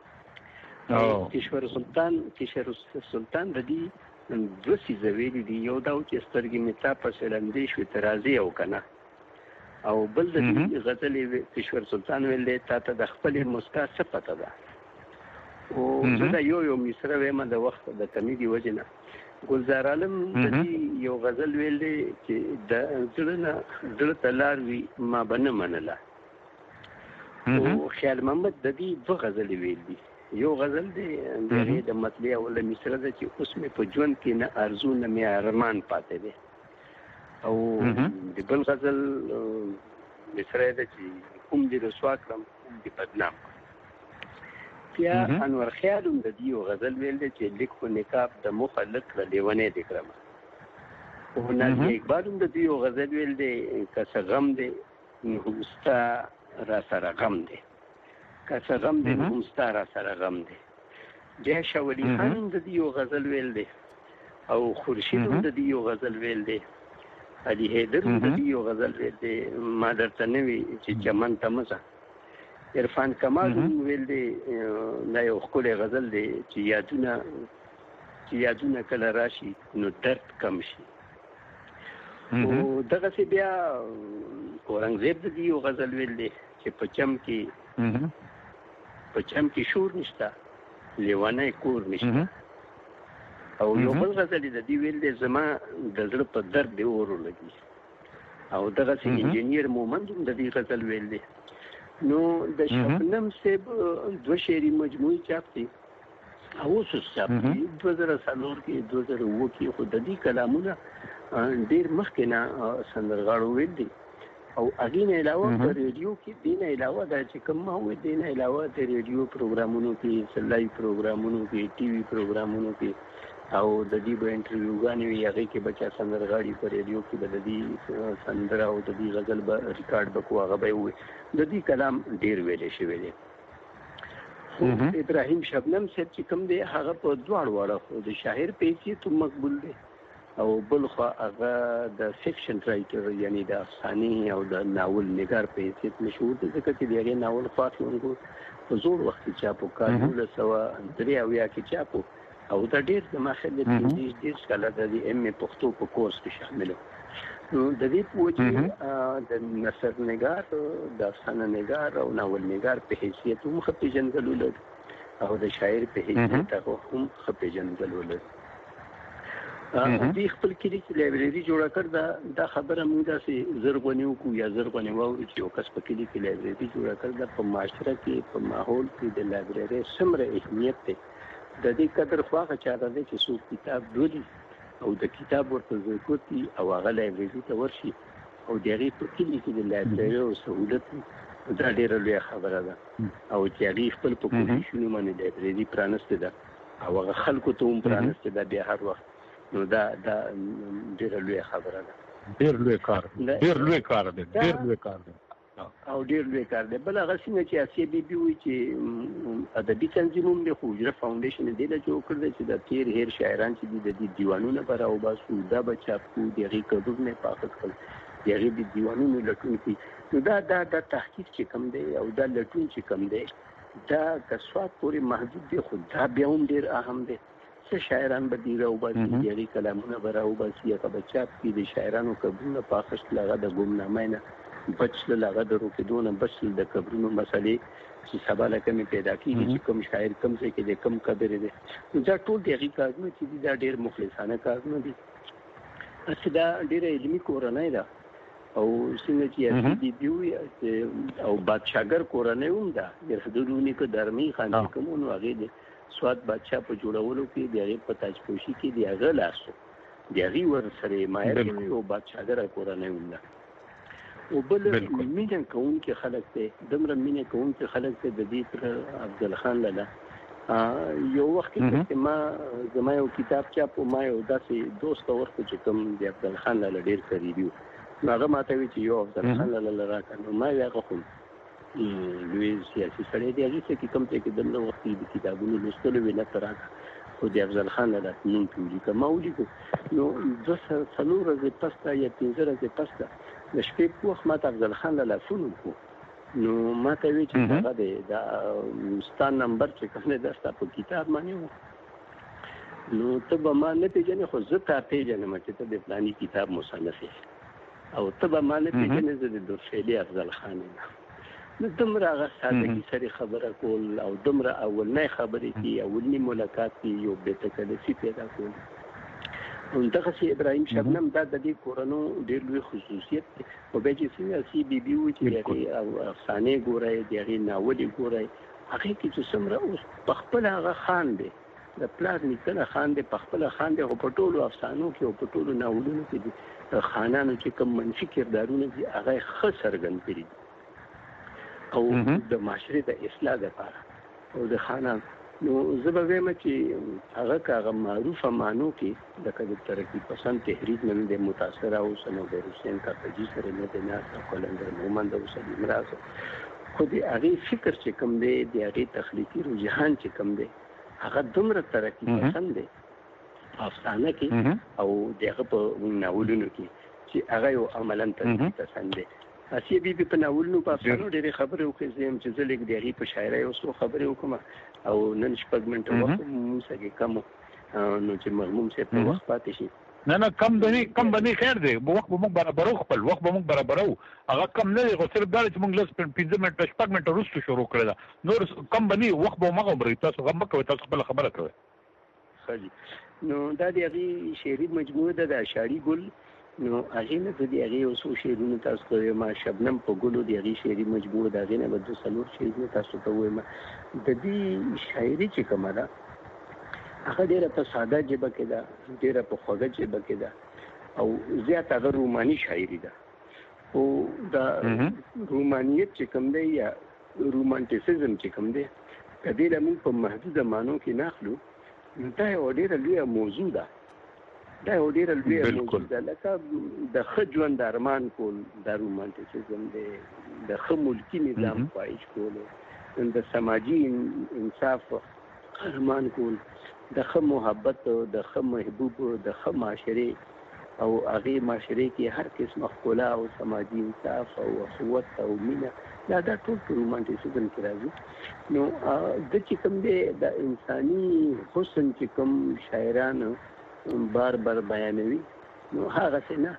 کشور سلطان کشور سلطان د دې دوه څیزه ویلي دي یو دا و چې سترګې مې تا پسې لمدې شوې ته راځې او که نه او بل د دې غزلې کشور سلطان ویل دی تا ته د خپلې مسکا څه پته ده او زه دا یو یو مصره ویمه د وخت د کمي د وجې نه ګلزار عالم د دې یو غزل ویل دی چې د زړه نه زړه ته لار وي ما به نه منله او خیال محمد د دې دوه غزلې ویل دي یو غزل دی د هغې د مطلع اوله مصره ده چې اوس مې په ژوند کې نه ارزو نه مې ارمان پاتې دی او د بل غزل مصره ده چې کوم دې رسوا کړم کوم دې بدنام بیا انور خیال هم د دې یو غزل ویل دی چې لیک په نقاب د مخه لک کړه لیونی دې کړم او نازي اقبال هم د دې یو غزل ویل دی که څه غم دی نو ستا را سره غم دی که څه غم دی نو ستا را سره غم دی بیا شاه ولي خان هم د دې یو غزل ویل دی او خورشید هم د دې یو غزل ویل دی علي حیدر هم د دې یو غزل ویل دی ما درته نه وي چې چمن ته مه ځه عرفان کمال هم ویل دی دا یو ښکلی غزل دی چې یادونه چې یادونه کله راشي نو درد کم شي او دغسې بیا اورنګزیب د دې یو غزل ویل دی چې په چم کې په چم کې شور نشته لیونی کور نشته او یو بل غزل د دې ویل دی زما د زړه په درد دې اور ولګي او دغسې انجینیر مومند هم د دې غزل ویل دی نو د شبنم صاحب دوه شعري مجموعې چاپ دي او اوس چاپ دي دوه زره څلور کې دوه زره اووه کې خو د دې کلامونه ډېر مخکې نه سندرغاړو ویل دي او هغې نه علاوه په ریډیو کې دې نه علاوه دا چې کوم ما وویل دې نه علاوه د ریډیو پروګرامونو کې لایو پروګرامونو کې ټي وي پروګرامونو کې او د دې به انټرویوګانې وي هغې کې به چا سندرغاړي په ریډیو کې به د دې سندره او د دې غزل به ریکارډ به کوو هغه به یې ووایي د دې کلام ډېر ویلی شوی دی خو ابراهیم شبنم صاحب چې کوم دی هغه په دواړو واړه خو د شاعر په حیثیت هم مقبول دی او بل خوا هغه د فکشن رایټر یعنی د افسانې او د ناول نګار په حیثیت مشهور دی ځکه چې د هغې ناول خواخلونکو په زوړ وخت کې چاپ وکړ کال نولس سوه درې اویا کې چاپ او دا ډېر د ماخذ د پنځه دېرش کاله د ایم ای پښتو په کورس کې شامل و نو د دې په وجه د نثر نګار د افسانه نګار او ناول نګار په حیثیت هم ښه پېژندګلو لري او د شاعر په حیثیت هغه هم ښه پېژندګلو لري. دوی خپل کلي کې لایبرري جوړه کړ دا دا خبره موږ داسې زرغونې وکړو یا زرغونې واورو چې یو کس په کلي کې لایبرري جوړه کړ دا په معاشره کې په ماحول کې د لایبرري څومره اهمیت دی د دې قدر خو هغه چا ته دی چې څوک کتاب لولي او د کتاب ورته ضرورت وي او هغه لایبرري ته ورشي او د هغې په کلي کې د لایبرري او سهولت وي دا ډېره لویه خبره ده او چې هغې خپل په کوششونو باندې لایبرري پرانستې ده او هغه خلکو ته هم پرانستې ده بیا هر وخت نو دا دا ډېره لویه خبره ده. ډېر لوی کار دی ډېر لوی کار دی ډېر لوی کار دی او ډېر لوی کار دی. بل هغه څنګه چې اسیه بیبي وایي چې ادبي تنظیم هم دی خو حجره فاونډیشن یې دې له جوړ کړی دی چې د تېر هېر شاعران چې دي د دې دیوانونه به راوباسو دا به چاپ کړو د هغې قبرونه یې پاخه کړل د هغې د دیوانونو لټون کړي نو دا دا دا تحقیق چې کوم دی او دا لټون چې کوم دی دا که سواد پورې محدود دی خو دا بیا هم ډېر اهم دی. څه شاعران به دې راوباسي د هغې کلامونه به راوباسي هغه به چاپ کړي د شاعرانو قبرونه پاخه شول هغه د ګمنامۍ نه بچ شول هغه د روکېدو نه بچ شول د قبرونو مسلې چې سبا له کمې پیدا کېږي چې کوم شاعر کوم ځای کې دی کوم قبر دی نو دا ټول د هغې کارونه چې دي دا ډېر مخلصانه کارونه دي. هسې دا ډېره علمي کورنۍ ده او څنګه چې اسیه بیبي وایي او بادشاهګر کورنۍ هم ده د حضور نیکه درمي خان چې کوم و نو هغې د سواد بادشاه په جوړولو کې د هغې په تاجپوشي کې د هغه لاس و د هغې ورسره یې مایه کوي او بادشاهګره کورنۍ هم ده. او بل مینه کوونکي خلک دی دومره مینه کوونکي خلک دی د دې تر افضل خان لاله یو وخت کې ما زما یو کتاب چاپ ما یو داسې دوست ورته چې کوم د افضل خان لاله ډېر قریبي و نو هغه ما ته وایي چې یو افضل خان لاله راکړه نو ما یې هغه خو لوی سیاسي سړی دی هغې څه کې کوم ځای کې دومره وخت د کتابونو لوستلو ویې نه ته راکړه خو د افضل خان لاله نوم پرې ولیکه ما ولیکو نو دوه څلور ورځې پس ته یا پنځه ورځې پس ته د شپې په وخت ما ته افضل خان لاله فون وکړو نو ما ته وایي چې هغه دی دا ستا نمبر چې کوم دی دا ستا په کتاب باندې و نو ته به ما نه پېژنې خو زه تا پېژنم چې ته د فلاني کتاب مصنف یې او ته به ما نه پېژنې زه د دورفیلي افضل خان یم. نو دومره هغه سادګي سره خبره کول او دومره اولنۍ خبرې کې اولنی ملاقات کې یو بېتکلفي پیدا کول همدغسې ابراهیم شبنم دا د دې کورنو ډېر لوی خصوصیت دی. خو بیا چې څنګه اسیه بیبي وایي چې د هغې افسانې ګورئ د هغې ناولې ګورئ هغې کې چې څومره اوس په خپله هغه خان دی د پلار نیکه خان دی په خپله خان دی خو په ټولو افسانو کې او په ټولو ناولونو کې دي خانانو چې کوم منفي کردارونه دي هغه یې ښه څرګند کړي دي او د معاشرې د اصلاح دپاره او د خانان نو زه به وایم چې هغه که هغه معروفه معنو کې لکه د ترقي پسند تحریک نه دی متاثره اوسه نو د حسین کاکاجي سره نه دی ناست او قلندر مومند او سلیم راز خو د هغې فکر چې کوم دی د هغې تخلیقي رجحان چې کوم دی هغه دومره ترقي پسند دی افسانه کې او د هغه په ناولونو کې چې هغه یو عملا ترقي پسند دی. اسیه بیبي په ناولونو په افسانو ډېرې خبرې وکړې زه یم چې زه لږ د هغې په شاعرۍ یو څو خبرې وکړم او نن شپږ منټه وخت موږ سره کم نو چې مغموم صاحب په وخت پاتې شي نه نه کم به نه کم به نه خیر دی وخت به موږ برابرو خپل وخت به موږ برابرو هغه کم نه دی خو صرف دا چې موږ لس پنځه منټه شپږ منټه وروسته شروع کړی ده نور کم به نه وخت به هماغه عمري تاسو غم مه کوئ تاسو خپله خبره کوئ. ښه نو دا د هغې شعري مجموعه ده د اشعاري ګل نو هغه نه د دې هغه اوسو شعرونه تاسو ته ما شبنم په ګلو د هغه شعري مجموعه دا غنه به د څلور شعرونه تاسو ته وایم. د دې شاعري چې کومه ده هغه ډیره په ساده ژبه کې ده، ډیره په خوږه ژبه کې ده او زیات هغه روماني شاعري ده. او دا رومانیت چې کوم دی یا رومانټیسزم چې کوم دی کدی له موږ په محدود مانو کې ناخلو نو دا یو ډیره لویه موضوع ده. دا یو ډیره لویه موضوع ده لکه د ښه ژوند ارمان کول دا رومانټیسزم دی، د ښه ملکي نظام خواهش کول، د سماجي انصاف ارمان کول، د ښه محبت، د ښه محبوب، د ښه معاشرې او هغې معاشرې کې هر قسمه ښکلا او سماجي انصاف او اخوت او مینه دا دا ټول په رومانټیسزم کې راځي. نو د چې کوم دی د انساني حسن چې کوم شاعران بار بار بیانوي نو هغسې نه،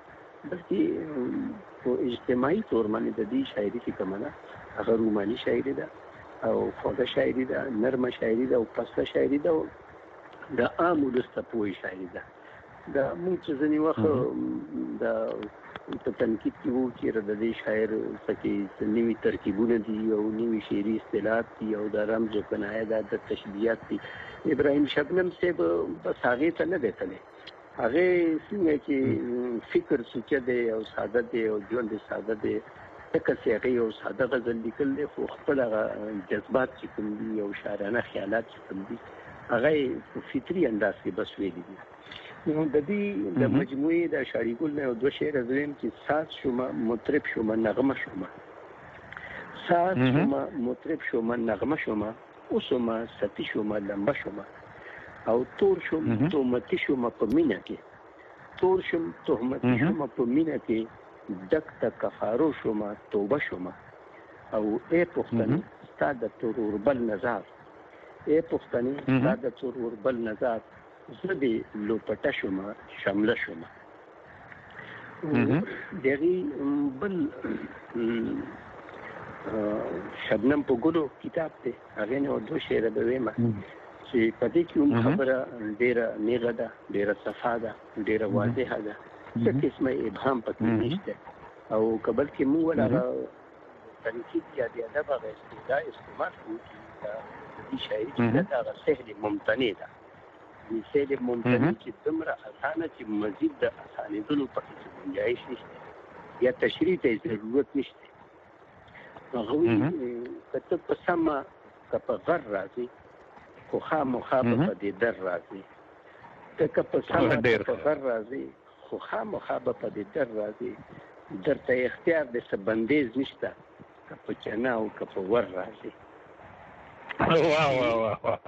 بلکې په اجتماعي طور باندې د دې شاعري چې کومه ده هغه روماني شاعري ده او خوږه شاعري ده، نرمه شاعري ده او پسته شاعري ده او د عام ولس ته پوهې شاعري ده. دا موږ چې ځینې وخت د په تنقید کې وو چېرې د دې شاعر پکې نوي ترکیبونه دي او نوي شعري اصطلاحات دي او د رمز او کنایه دا د تشبیهات دي. ابراهیم شبنم صاحب بس هغې ته نه دی تللی، هغې څنګه چې فکر سوچه دی او ساده دی او ژوند یې ساده دی ځکه چې هغې یو ساده غزل لیکل دی خو خپل هغه جذبات چې کوم دي او شاعرانه خیالات چې کوم دي هغه یې په فطري انداز کې بس ویلي دي. نو د دې د مجموعې د شاعري ګل نه یو دوه شعره دویم چې ساز شومه مطرب شومه نغمه شومه، ساز شومه مطرب شومه نغمه شومه، اوسمه ستی شومه لمبه شومه او تور شوم تهمتي شومه په مینه کې، تور شوم تهمتي شومه په مینه کې، ډک د کفارو شومه توبه شومه او ای پښتنې ستا د تروربل نظر، ای پښتنې ستا د تروربل نظر زه دې لوپټه شومه شمله شومه. د هغې بل شبنم په ګلو کتاب دی هغې نه دوه شعره به ویمه چې په دې کې هم خبره ډېره نیغه ده، ډېره صفا ده، ډېره واضحه ده، څه قسمه ابهام پکې نشته او که بلکې موږ ول هغه تنقید یا د ادب هغه استدعا استعمال کوو چې د دې شاعري چې ده د هغه سهل ممتنع ده، سهل ممتنع چې دومره اسانه چې مزید د اسانېدلو پکې څه گنجایش نشته یا تشریح ته ضرورت نشته. هغه وایي که ته په سمه که په غر راځي خو خامخا به په دې در راځي، ته که په سمه په غر راځي خو خامخا به په دې در راځي، درته اختیار د څه بندیز نشته که په چنه او که په ور راځي. واه واه واه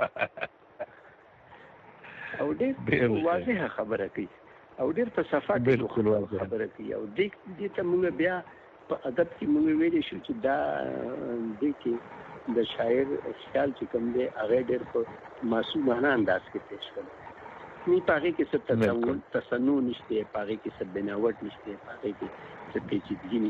او ډېر واضحه خبره کوي او ډېر په صفا کې خبره کوي او دې دې ته موږ بیا په ادب کې موږ ویلی شو چې دا دې کې د شاعر خیال چې کوم دی هغه ډېر په معصومانه انداز کې پیش کړی، نه په هغې کې څه تصنع نشته، په هغې کې څه بناوټ نشته، په هغې کې څه پیچیدګي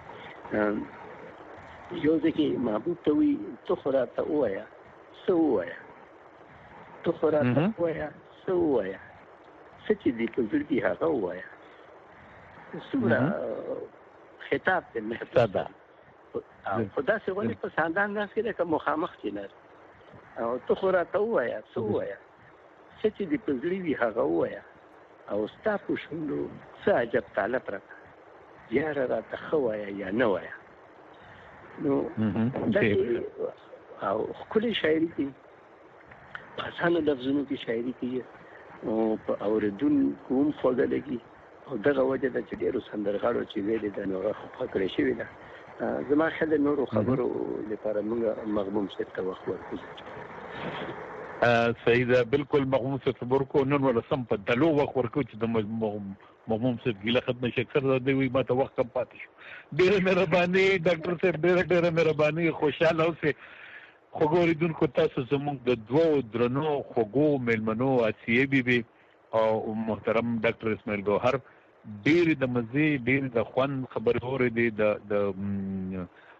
نشته. یو ځای کې محبوب ته وایي ته خو راته ووایه څه ووایه، ته خو راته ووایه څه ووایه، څه چې دې په زړه کې هغه ووایه. څومره خطاب دی محتاط ده خو داسې ولې په ساده انداز کې لکه مخامخ کېناست او ته خو راته ووایه څه ووایه، څه چې دې په زړه وي هغه ووایه او ستا په شونډو څه عجب طالب راته یاره راته ښه وایه یا نه وایه. نو داسې او ښکلې شاعري کوي، په اسانه لفظونو کې شاعري کوي او په اورېدونکو هم خوږه لګي او دغه وجه ده چې ډېرو سندرغاړو چې ویلې ده نو هغه خوښه کړې شوې ده. زما خیال د نورو خبرو لپاره موږ مغموم صاحب ته وخت ورکوو. صحیح ده، بالکل مغموم صاحب خبر کو نن ولا سم په دلو وخت ورکوو چې د مغموم صاحب ګیله ختمه شي. اکثر د دوی ما ته وخت کم پاتې شو. ډېره مهرباني ډاکټر صاحب، ډېره ډېره مهرباني. خوشحاله اوسئ. خوږو اورېدونکو تاسو زموږ د دوو درنو خوږو مېلمنو اسیې بیبي او محترم ډاکټر اسماعیل ګوهر ډېرې د مزې ډېرې د خوند خبرې اورېدې، د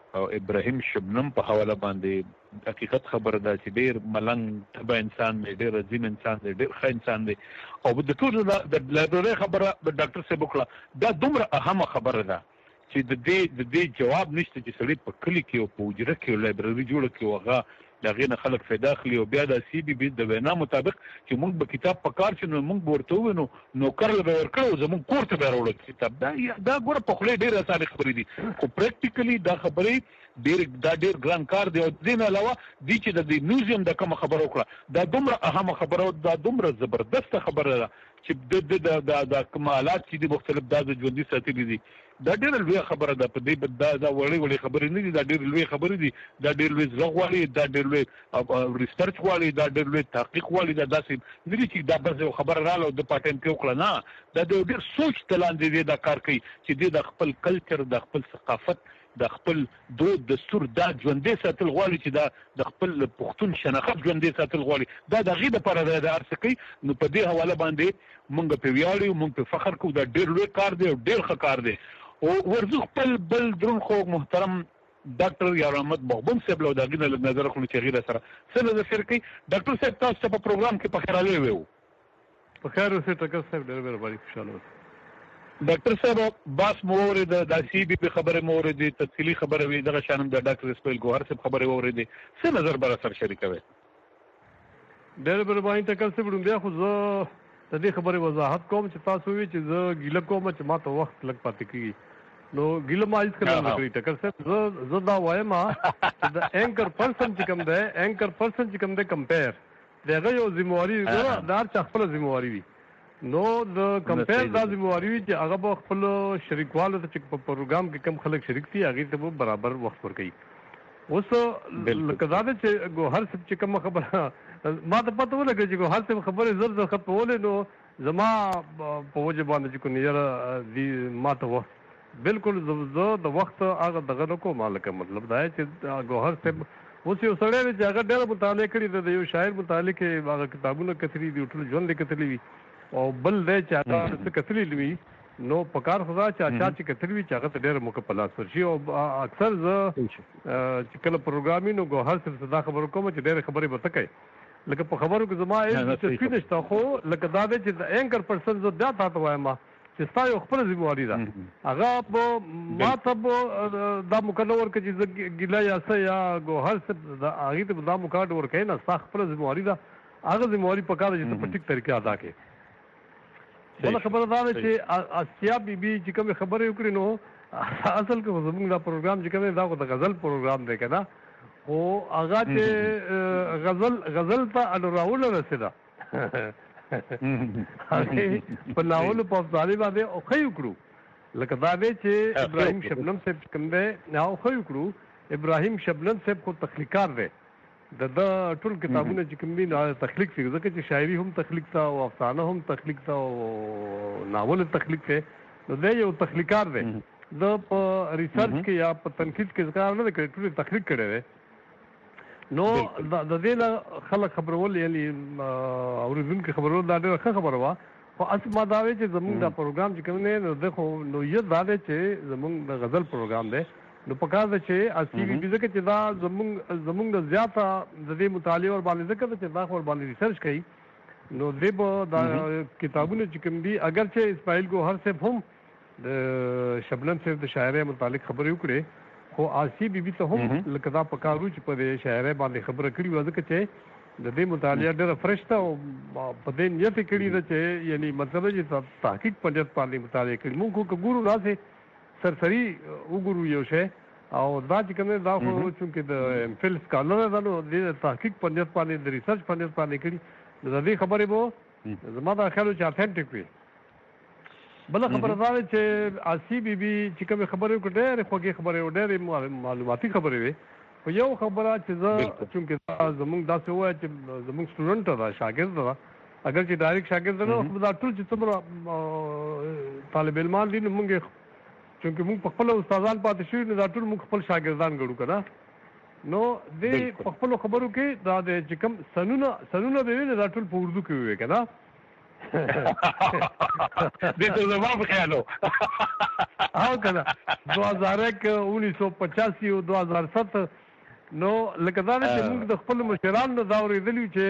او ابراهیم شبنم په حواله باندې حقیقت خبره ده چې ډیر ملنګ تبع انسان دی، ډیر عظیم انسان دی، ډیر ښه انسان دی. او د ټولو د لایبرري خبره د ډاکټر صاحب وکړه، دا دومره اهمه خبره ده چې د دې د دې جواب نشته چې سړی په کلي کې او په حجره کې لایبرري جوړه کړي او هغه د هغې نه خلک فایده اخلي. او بیا د سی بي بي د وینا مطابق چې موږ به کتاب په کار شو نو موږ به ورته ووایو نو نوکر له به ورکړی او زموږ کور ته به یې راوړه کتاب. دا دا ګوره په خولې ډېرې اسانې خبرې دي، خو پریکټیکلي دا خبرې ډېر دا ډېر ګران کار دی. او دې نه علاوه دې چې د دې میوزیم د کومه خبره وکړه، دا دومره اهمه خبره او دا دومره زبردسته خبره ده چې د د د کوم آلات چې دي مختلف دا د ژوندي ساتلي دي، دا ډېره لویه خبره ده. په دې دا دا وړې وړې خبرې نه دي، دا ډېرې لویې خبرې دي، دا ډېر لوی زړه غواړي، دا ډېر لوی ریسرچ غواړي، دا ډېر لوی تحقیق غواړي. دا داسې نه دي چې دا بس یو خبره راغله او د په ټایم کې وکړه، نه، دا د ډېر سوچ ته لاندې دی دا کار کوي چې دې د خپل کلچر، د خپل ثقافت، د خپل دود دستور دا ژوندی ساتل غواړي، چې دا د خپل پښتون شناخت ژوندی ساتل غواړي. دا د هغې دپاره دی دا هر څه کوي. نو په دې حواله باندې مونږ پرې ویاړو، مونږ پرې فخر کوو. دا ډېر لوی کار دی او ډېر ښه کار دی. او ورزو خپل بل درون خو محترم ډاکټر یار احمد مغبون صاحب له د هغې نه لږ نظر اخلو چې هغې را سره څه نظر شیر کوي. ډاکټر صاحب تاسو ته په پروګرام کې په خیر راغلی وی. په خیر اوسئ ټکر صاحب، ډېر مهرباني، خوشحاله اوسئ. ډاکټر صاحب باس مو واورېده، د سی بي بي خبرې مو واورېدې، تفصیلي خبره وي، دغه شان هم د ډاکټر اسماعیل ګوهر صاحب خبرې واورېدې، څه نظر به را سره شریکوئ؟ ډېر مهرباني ټکر صاحب. لومړی خو زه د دې خبرې وضاحت کوم چې تاسو وایئ چې زه ګیله کوم چې ما ته وخت لږ پاتې کېږي. نو ګیله ما هېڅکله نه کړې ټکر صاحب. زه زه دا وایم چې د اینکر پرسن چې کوم دی، اینکر پرسن چې کوم دی کمپیر، د هغه یو ذمهواري وي، د هر چا خپله ذمهواري وي. نو د کمپیر دا ذمهواري وي چې هغه به خپلو شریکوالو ته چې په پروګرام کې کم خلک شریک دي هغې ته به برابر وخت ورکوي. اوس لکه دا ده چې ګوهر صاحب چې کومه خبره ما ته پته ولګېده چې ګوهر صاحب خبرې زر زر ختمولې، نو زما په وجه باندې چې کوم یاره دي ما ته وخت بالکل زه د وخت هغه دغه نه کوم. لکه مطلب دا دی چې ګوهر صاحب اوس یو سړی دی چې هغه ډېره مطالعه کړې ده، د یو شاعر مطالعه کې هغه کتابونه کتلي دي، ټول ژوند یې کتلي وي. او بل دی چې هغه څه کتلي وي، نو په کار خو دا چې اچا چې کتلي وي چې هغه ته ډېره موقع په لاس ورشي. او اکثر زه چې کله پروګرام وي نو ګوهر صاحب ته دا خبره کوم چې ډېرې خبرې به ته کوې. لکه په خبرو کې زما هېڅ دلچسپي نشته، خو لکه دا دی چې د اینکر پرسن زه بیا تا ته وایم چې ستا یو خپله ذمهواري ده، هغه به ما ته به دا موقع نه ورکړي چې زه ګیله یا څه یا ګوهر صاحب هغې ته به دا موقع ورکوي نه. ستا خپله ذمهواري ده، هغه ذمهواري په کار ده چې ته په ټیک طریقې ادا کړې. بله خبره دا ده چې اسیا بي بي چې کومې خبرې وکړي، نو اصل کې زموږ دا پروګرام چې کوم دی دا خو د غزل پروګرام دی که نه، خو هغه چې غزل غزل ته انو راوړله رسېده هغې په ناولو په افضالۍ باندې اوښی وکړو. لکه دا دی چې ابراهیم شبنم صاحب چې کوم دی هغه اوښی وکړو. ابراهیم شبنم صاحب خو تخلیقار دی، د ده ټول کتابونه چې کوم دي تخلیق دي، ځکه چې شاعري هم تخلیق ده او افسانه هم تخلیق ده او ناول تخلیق دی. نو دی یو تخلیقار دی. زه په ریسرچ کې یا په تنقید کې کار نه دی کړی، ټول تخلیق کړی دی. نو د دې نه خلک خبرول یعنې اورېدونکي خبرول دا ډېره ښه خبره وه. خو اصل ما دا وی چې زموږ دا پروګرام چې کوم دی نو ده خو نوعیت دا دی چې زموږ د غزل پروګرام دی. نو پکار ده چې اسی بي بي ځکه چې دا زموږ زموږ د زیاته د دې مطالعې ورباندې ځکه ده چې دا خو ورباندې ریسرچ کوي، نو دی به دا کتابونه چې کوم دي اگر چې اسماعیل ګوهر صاحب هم د شبنم صاحب د شاعرۍ متعلق خبرې وکړې، خو آسی بي بي ته هم لکه دا پکار و چې په دې شاعرۍ باندې خبره کړې وه، ځکه چې د دې مطالعه ډېره فرش ده او په دې نیت یې کړې ده چې یعنې مطلب چې تحقیق په نیت باندې مطالعه کړي. موږ خو که ګورو داسې سرسري وګورو یو شی او دا چې کوم دی دا خو چونکې د ایم فل سکالر ده، نو دې تحقیق په نیت باندې د ریسرچ په نیت باندې کړي، نو د دې خبرې به زما دا خیال و چې اتھینټک وي. بله خبره دا ده چې آسی بي بي چې کومې خبرې وکړې ډېرې خوږې خبرې وې، ډېرې معلوماتي خبرې وې. خو یو خبره چې زه چونکې دا زموږ داسې ووایه چې زموږ سټوډنټ ده، شاګرد ده، اگر چې ډایرکټ شاګرد نه خو دا ټول چې څومره طالب علمان دي نو موږ چونکې موږ په خپله استادان پاتې شوي، نو دا ټول موږ خپل شاګردان ګڼو که نه. نو دې په خپلو خبرو کې دا دی چې کوم سنونه سنونه به وي نو دا ټول په اردو کې وویې که نه. دې ته زما په خیال و او کنه دو هزار ایک انیس سو پچاسی او دو هزار سات نو لکه دا چې موږ د خپل مشرانو دا اورېدلی چې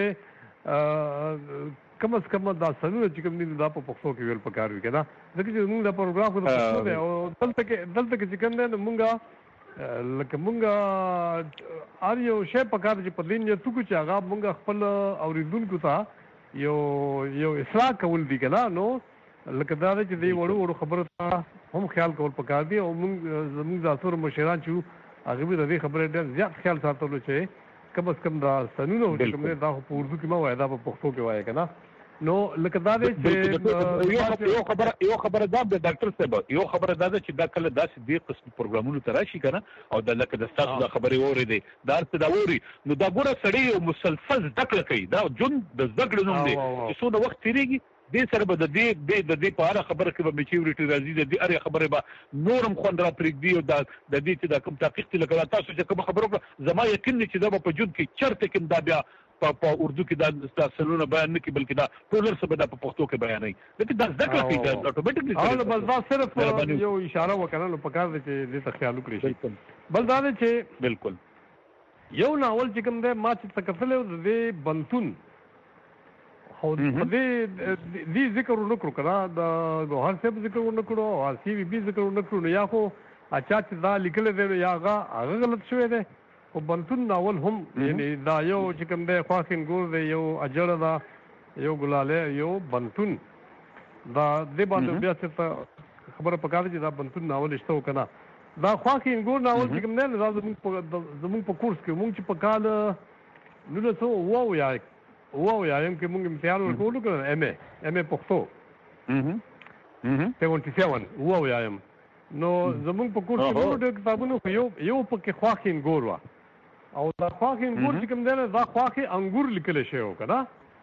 کم از کم دا سنونه چې کوم دي دا په پښتو کې ویل پکار وي کنه ځکه چې موږ دا پروګرام خو د پښتو دی او دلته کې دلته کې چې کوم دی نو موږ لکه موږ هر یو شی پکار چې په دین یې توکو چې هغه موږ خپل اورېدونکو ته یو یو اصلاح کول دي کنه نو لکه دا چې دی وړو وړو خبرو ته هم خیال کول پکار دي او موږ زموږ د اثر مشران چې هغه به د دې خبرې ډېر زیات خیال ساتلو چې کم از کم دا سنونه او چې کوم دی دا په اردو کې ما وایي دا په پښتو کې وایي کنه نو لکه دا دی چې یو خبره یو خبره دا د ډاکټر صاحب یو خبره دا چې دا کله داسې دې قسم پروګرامونو ته راشي کنه او د لکه د تاسو د خبرې اورېدې دا څه دا اوري نو دا ګوره سړی یو مسلسل زده کړه کوي دا جون د زده کړې نوم دی چې څونه وخت تېرېږي دې سره به د دې د دې په اړه خبره کې به میچورټي راځي د دې اړ خبره به نورم خوند را پرېږدي او د دې چې دا کوم تحقیق لکه تاسو چې کوم خبرو زما یقین دی چې دا په جون کې چرته کې دا بیا په اردو کې دا تاسلونه بیان نه کی بلکې دا ټولر څه به دا په پښتو کې بیانوي لکه دا ځکه چې دا اتوماتیکلی او بس دا صرف یو اشاره وکړه نو په کار دی چې دې ته خیال وکړي شي بل دا دی چې بالکل یو ناول چې کوم دی ما چې تکتل او دې بنتون خو دې دې ذکر ونکړو کنه د ګوهر صاحب ذکر ونکړو او سی وی بي ذکر ونکړو نو یا خو اچھا چې دا لیکل دی یا هغه هغه غلط شوی دی او بنتون ناول هم یعنی دا یو چې کوم دی خواخین ګور دی یو اجړه دا یو ګلاله یو بنتون دا دې باندې بیا څه خبره پکاره چې دا بنتون ناول شته وکنه دا خواخین ګور ناول چې کوم دی دا زموږ په زموږ په کورس کې موږ چې په کال نو څو واو یا واو یا یم کې موږ امتحان ورکولو کړو ایم ای ایم ای پښتو سیونټي سیون واو یا یم نو زموږ په کورس کې موږ د کتابونو یو یو پکې خواخین ګور وا او دا خواخین ګور چې کوم دی دا خواخي انګور لیکل شوی و کنه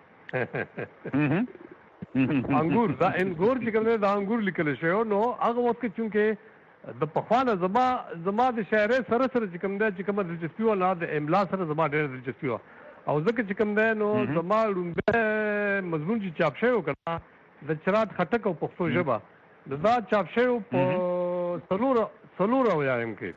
انګور دا انګور چې کوم دی دا انګور لیکل شوی نو هغه وخت کې چونکه د پخوانه زما زما د شاعرۍ سره سره چې کوم دی چې کومه دلچسپي وه د املا سره زما ډېره دلچسپي وه او ځکه چې کوم دی نو زما لومبی مضمون چې چاپ شوی و که نه د چرات خټک او پښتو ژبه دا چاپ شوی په څلور څلور اویایم کې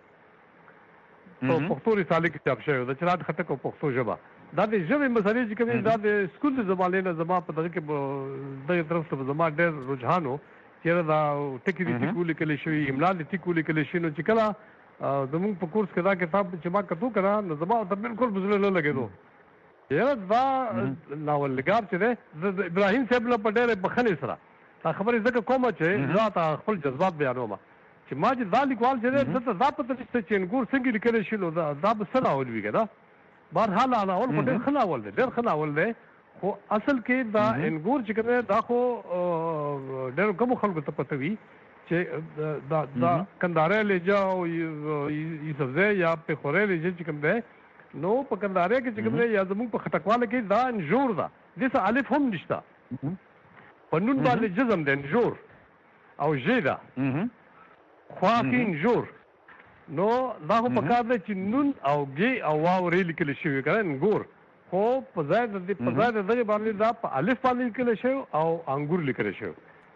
په پښتو رسالې کې چاپ شوی د چرات خټک او پښتو ژبه دا د ژبې مسلې چې کوم دا د سکول د زمانې نه زما په دغه کې دغه طرف ته زما ډېر رجحان و چېرې دا ټکي دي ټکو لیکلی شوي املا د ټکو لیکلی شوي نو چې کله زموږ په کورس کې دا کتاب چې ما کتو که نه نو زما ورته بالکل په زړه نه لګېدو یاره دا ناولنګار چې دی د ابراهیم صاحب نه په ډېرې بخښنې سره دا خبرې ځکه کومه چې زه ته خپل جذبات بیانوم چې ما چې دا لیکوال چې دی ده ته دا پته نشته چې انګور څنګه لیکلی شي نو دا به څه ناول وي که نه بهرحال دا ناول خو ډېر ښه ناول دی ډېر ښه ناول دی خو اصل کې دا انګور چې کوم دا خو ډېرو کمو خلکو ته پته وي چې دا دا کندهارۍ لهجه او یوسفزۍ یا پېښورۍ لهجه چې کوم دی نو په کندهارۍ کې چې کوم دی یا زموږ په خټکواله کې دا انژور ده دې څه الف هم نشته په نون باندې جزم دی انژور او ژې ده خواکې انژور نو دا خو په کار دی چې نون او ګې او واو رې لیکلی شوي که نه انګور خو په ځای د دې په ځای د دغې باندې دا په الف باندې لیکلی شوی او انګور لیکلی شوی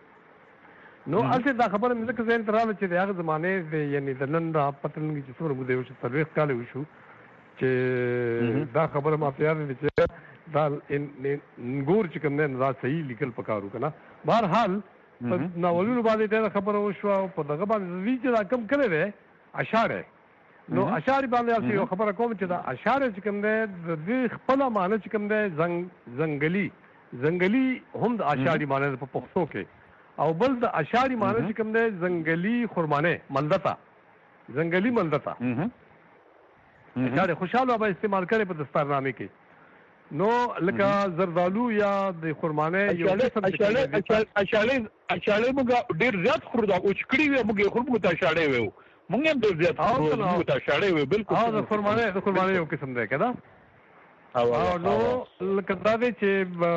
نو هلته دا خبره مې ځکه ذهن ته راغله چې د هغه زمانې د یعنې د نن دا پته نه لګي چې څومره موده وشو څلوېښت کاله وشو چې دا خبره ما په یاد دی چې دا انګور چې کوم دی نو دا صحیح لیکل پکار و که نه بهرحال په ناولونو باندې ډېره خبره وشوه او په دغه باندې زه چې دا کم کړی دی اشعار نو اشعار باندې هسې یو خبره کوم چې دا اشعار چې کوم دی د دې خپله معنی چې کوم دی ځنګلي ځنګلي هم د اشعاري معنی ده په پښتو کې او بل د اشعاري معنی چې کوم دی ځنګلي خرمانې ملدته ځنګلي ملدته اشعار خوشحاله به استعمال کړی په دستارنامې کې نو لکه زردالو یا د خرمانې یو قسم اشعاري اشعاري موږ ډېر زیات خورو دا اوچ کړي وي موږ یې خورو موږ ته اشعاري ویو موږ هم ډېر زیات خورو موږ ته اشعاري ویو بالکل او د خرمانې د خرمانې یو قسم دی که نه او نو لکه دا دی چې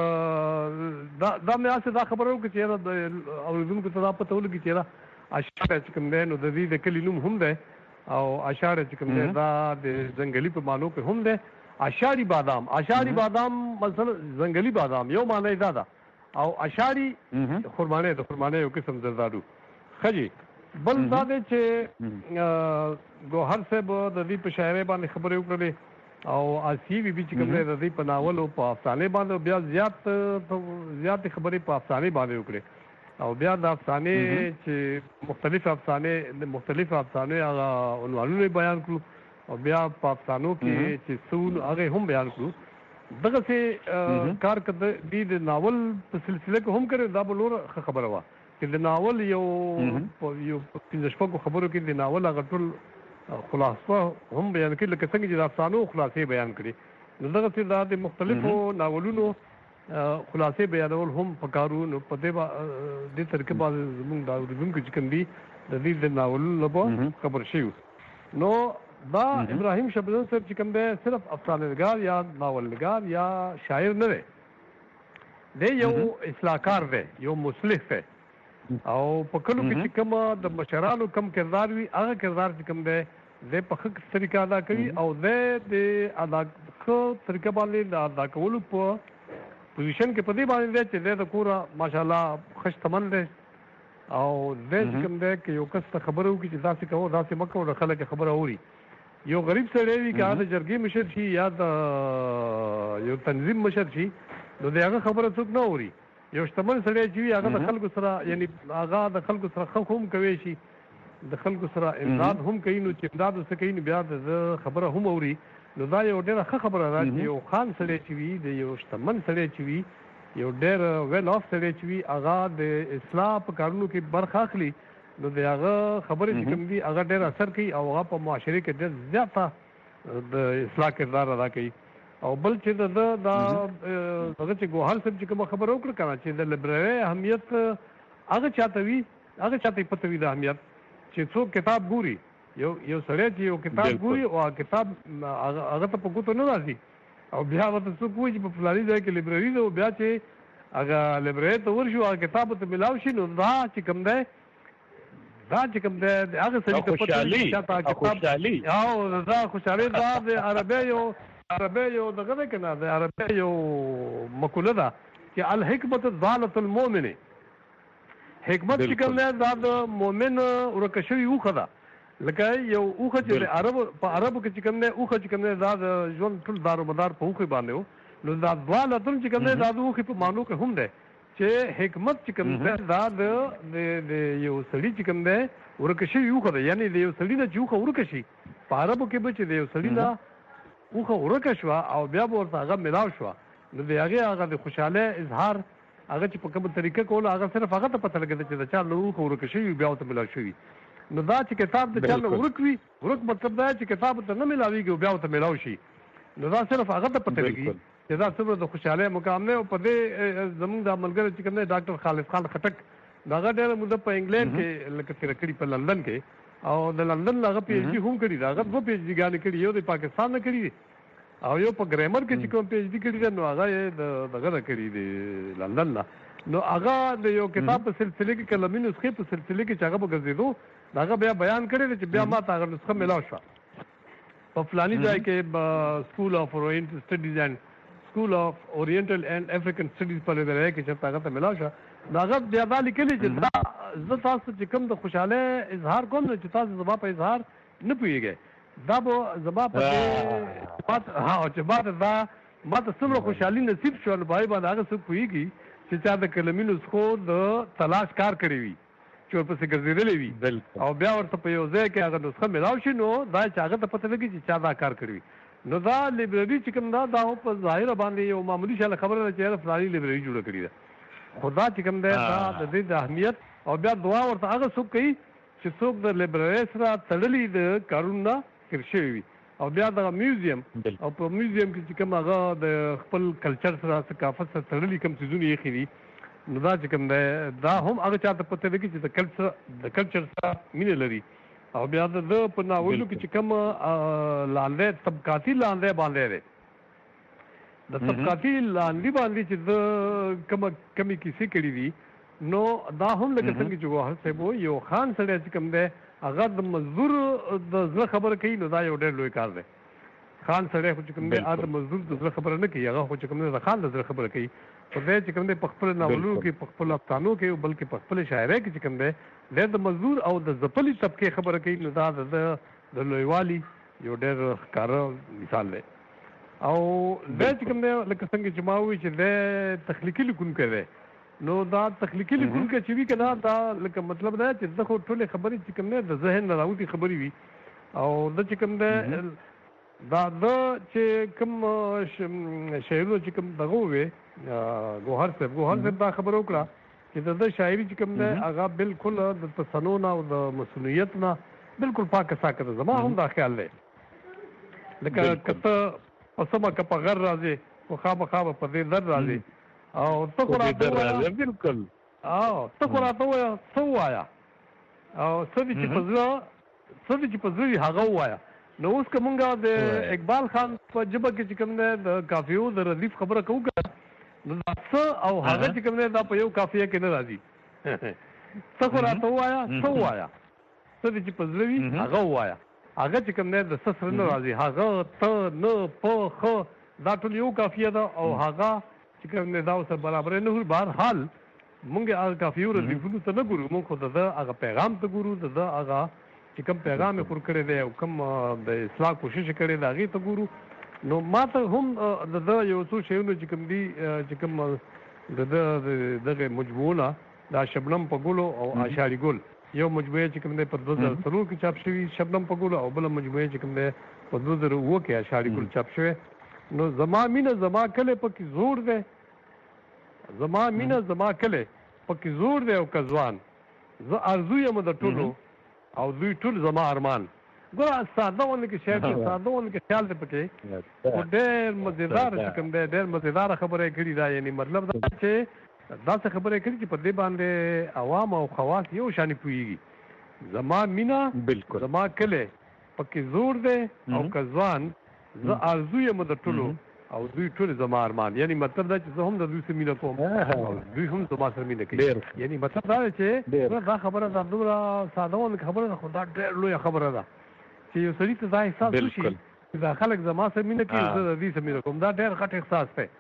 دا دا مې هسې دا خبره وکړه چې یاره د اورېدونکو ته دا پته ولګي چې یاره اشعار چې کوم دی نو د دې د کلي نوم هم دی او اشعار چې کوم دی دا د ځنګلي په معنو کې هم دی اشعاري بادام اشعاري بادام مثلا ځنګلي بادام یو معنی دا ده او اشاری خرمانه د خرمانه یو قسم زردالو خجی بل دا دی چې ګوهر صاحب د دې په شاعرۍ باندې خبرې وکړلې او آسیې بي بي چې کوم دی د دې په ناول او په افسانې باندې بیا زیات زیاتې خبرې په افسانې باندې وکړې او بیا د افسانې چې مختلف افسانې د مختلف افسانې هغه عنوانونه بیان کړو او بیا په افسانو کې چې سول هغه هم بیان کړو دغه سي کار کړه د ناول په سلسله کې هم کړو دا به نور خبره وه چې د ناول یو یو پنځه شپږو خبرو کې د ناول هغه ټول خلاصه هم بیان کړي لکه څنګه چې د افسانو خلاصې بیان کړي نو دغه سي دا د مختلفو ناولونو خلاصې بیانول هم پکارو نو په دې دې طریقې باندې زموږ دا اورېدونکو چې کوم دي د دې د ناولونو په خبر شي نو دا ابراهیم شبنم صاحب چې کوم دی صرف افسانه نگار یا ناول نگار یا شاعر نه دی دی یو اصلاحکار دی یو مصلح دی او په کلو کې چې کوم د مشرانو کم کردار وي هغه کردار چې کوم دی دی په ښه طریقه ادا کوي او دی د ادا ښه طریقه باندې د ادا کولو په پوزیشن کې په دې باندې دی چې دی د کوره ماشاءالله ښه شتمن دی او دی چې کوم دی که یو کس ته خبره وکړي چې داسې کوو داسې مه کوو د خلک خبره اوري یو غریب سړی وي که هغه د جرګې مشر شي یا د یو تنظیم مشر شي نو د هغه خبره څوک نه اوري یو شتمن سړی چې وي هغه د خلکو سره یعنی هغه د خلکو سره ښه هم کوی شي د خلکو سره امداد هم کوي نو چې امداد ورسره کوي نو بیا د خبره هم اوري نو دا یو ډېره ښه خبره ده چې یو خان سړی چې وي د یو شتمن سړی چې وي یو ډېر ویل آف سړی چې وي هغه د اصلاح په کارونو کې برخه اخلي نو د هغه خبرې چې کوم دي هغه ډېر اثر کوي او هغه په معاشرې کې ډېر زیاته د اصلاح کردار ادا کوي او بل چې د دا هغه چې ګوهر صاحب چې کومه خبره وکړه که نه چې د لایبررۍ اهمیت هغه چاته وي هغه چاته یې پته وي د اهمیت چې څوک کتاب ګوري یو یو سړی چې یو کتاب ګوري او کتاب هغه ته په ګوتو نه راځي او بیا ورته څوک وایي چې په فلاني ځای کې لایبرري ده او بیا چې هغه لایبررۍ ته ورشو هغه کتاب ته ملاو شي نو دا چې کوم دی دا چې کوم دی هغه سړي ته پته وي چې چاته کتاب او دا خوشحالي دا د عربۍ یو عربی یو دغه دی که نه د عربی یو مقوله ده چې الحکمت ضالة المؤمن حکمت چې کوم دی دا د مؤمن ورکه شوې اوښه ده لکه یو اوښه چې د عربو په عربو کې چې کوم دی اوښه چې کوم دی دا د ژوند ټول دارومدار په اوښې باندې و نو دا ضالة چې کوم دی دا د اوښې په معنو کې هم دی چې حکمت چې کوم دی دا د یو سړي چې کوم دی ورکه شوې اوښه ده یعنې د یو سړي نه چې اوښه ورکه شي په عربو کې به چې د یو سړي نه اوښه ورکه شوه او بیا به ورته هغه ملاو شوه نو د هغې هغه د خوشحالۍ اظهار هغه چې په کومه طریقه کوله هغه صرف هغه ته پته لګېده چې د چا له اوښه ورکه شوي بیا ورته ملاو شوي نو دا چې کتاب د چا نه ورک وي ورک مطلب دا چې کتاب ته نه ملاویږي او بیا ورته ملاو شي نو دا صرف هغه ته پته لګي چې دا څومره د خوشحالۍ مقام دی او په دې زموږ دا ملګری چې کوم دی ډاکټر خالد خان خټک د هغه ډېره موده په انګلینډ کې لکه تېره کړي په لندن کې او د لندن هغه پی ایچ ډي هم کړي ده هغه دوه پی ایچ ډي ګانې کړي یو د پاکستان نه کړي او یو په ګرامر کې چې کوم پی ایچ ډي کړي ده نو هغه یې د دغه نه کړي د لندن نه نو هغه د یو کتاب په سلسله کې کلمي نسخې په سلسله کې چې هغه په ګرځېدو هغه بیا بیان کړی دی چې بیا ما ته هغه نسخه ملاو شوه په فلاني ځای کې سکول اف اورینټل سټډیز اینډ سکول اف اورینټل اینډ افریقن سټډیز په لایبررۍ کې چې هغه ته ملاو شوه نو هغه بیا دا لیکلي چې دا زه تاسو چې کوم د خوشحالۍ اظهار کوم نو چې تاسو زما په اظهار نه پوهېږئ دا به زما په دې ها چې ما ته دا ما ته څومره خوشحالي نصیب شوه نو په هغې باندې هغه څوک پوهېږي چې چا د کلمي نسخو د تلاش کار کړی وي چې ورپسې ګرځېدلی وي او بیا ورته په یو ځای کې هغه نسخه ملاو شي نو دا چې هغه ته پته لګي چې چا دا کار کړی وي نو دا لایبرري چې کوم دا دا په ظاهره باندې یو معمولي شاله خبره ده چې یاره فلاني لایبرري جوړه کړې ده خو دا چې کوم دی دا د دې د اهمیت او بیا دعا ورته هغه څوک کوي چې څوک د لایبررۍ سره تړلي د کارونو نه تېر شوي وي او بیا دغه میوزیم او په میوزیم کې چې کوم هغه د خپل کلچر سره ثقافت سره تړلي کوم څیزونه ایښي دي نو دا چې کوم دی دا هم هغه چاته پته لګي چې د کلچر د کلچر سره مینه لري او بیا د ده په ناولو کې چې کوم لاندې طبقاتي لاندې باندې دی د طبقاتي لاندې باندې چې د کومه کمې کیسې کړي دي نو دا هم لکه څنګه چې ګوهر صاحب وایي یو خان سړی چې کوم دی هغه د مزدور د زړه خبره کوي نو دا یو ډېر لوی کار دی خان سړی خو چې کوم دی هغه د مزدور د زړه خبره نه کوي هغه خو چې کوم دی د خان د زړه خبره کوي په دې چې کوم دی په خپل ناولونو کې په خپل افسانو کې بلکې په خپل شاعرۍ کې چې کوم دی د مزدور او د ځپلي طبقې خبره کوي نو دا د لویوالي یو ډېر ښکاره مثال دی. او دا چې کوم دی لکه څنګه چې ما وویل چې دی تخلیقي لیکونکی دی نو دا تخلیقي لیکونکی چې وي که نه دا لکه مطلب دا چې زه خو ټولې خبرې چې کوم دی د ذهن نه راوتې خبرې وي او دا چې کوم دی دا د چې کوم شاعرونو چې کوم دغه وې ګوهر صاحب ګوهر صاحب دا خبره وکړه چې د ده شاعري چې کوم دی هغه بالکل د تصنع نه او د مصنوعیت نه بالکل پاکه ساکه ده. زما هم دا خیال دی لکه که ته په سمه که په غر راځې خو خامخا به په دې در راځې او ته خو راته ووایه بالکل او ته خو راته ووایه څه ووایه او څه دي چې په زړه څه دي چې په زړه وي هغه ووایه. نو اوس که مونږ د اقبال خان په ژبه کې چې کوم دی د قافیو د ردیف خبره کوو که نو دا څه او هغه چې کوم دی دا په یو قافیه کې نه راځي. څه خو راته ووایه څه ووایه څه دي چې په زړه وي هغه ووایه هغه چې کوم دی د څه سره نه راځي هغه ته نه په ښه دا ټول یو قافیه ده او هغه چې کوم دی دا ورسره برابر نه وي. بهرحال مونږ هغه قافیو ردیفونو ته نه ګورو مونږ خو د ده هغه پیغام ته ګورو د ده هغه چې کوم پیغام یې خور کړی دی او کوم د اصلاح کوشش یې کړی دی هغې ته ګورو. نو ما ته هم د ده یو څو شیونه چې کوم دي چې کوم د ده دغه مجموعونه دا شبنم په ګلو او اشعاري ګل یو مجموعه چې کوم دی په دوه زره څلور کې چاپ شوي شبنم په ګلو او بله مجموعه چې کوم دی په دوه زره اووه کې اشعاري ګل چاپ شوی. نو زما مینه زما کلی پکې زور دی زما مینه زما کلی پکې زور دی او که ځوان زه ارزو یم د ټولو او دوی ټول زما ارمان. ګوره ساده ونه کې شعر کې ساده ونه کې خیال دی پکې خو ډېر مزېدار چې کوم دی ډېر مزېداره خبره یې کړې ده. یعنې مطلب دا چې داسې خبره یې کړې چې په دې باندې عوام او خواص یو شانې پوهېږي. زما مینه زما کلی پکې زور دی او که ځوان زه ارزو یم د ټولو او دوی ټول زما ارمان. یعنی مطلب دا چې زه هم د دوی سره مینه کوم او دوی هم زما سره مینه کوي. یعنی مطلب دا دی چې دا خبره دا دومره ساده ونه خبره ده خو دا ډېر لویه خبره ده چې یو سړي ته دا احساس وشي چې دا خلک زما سره مینه کوي زه د دوی سره مینه کوم. دا ډېر غټ احساس دی.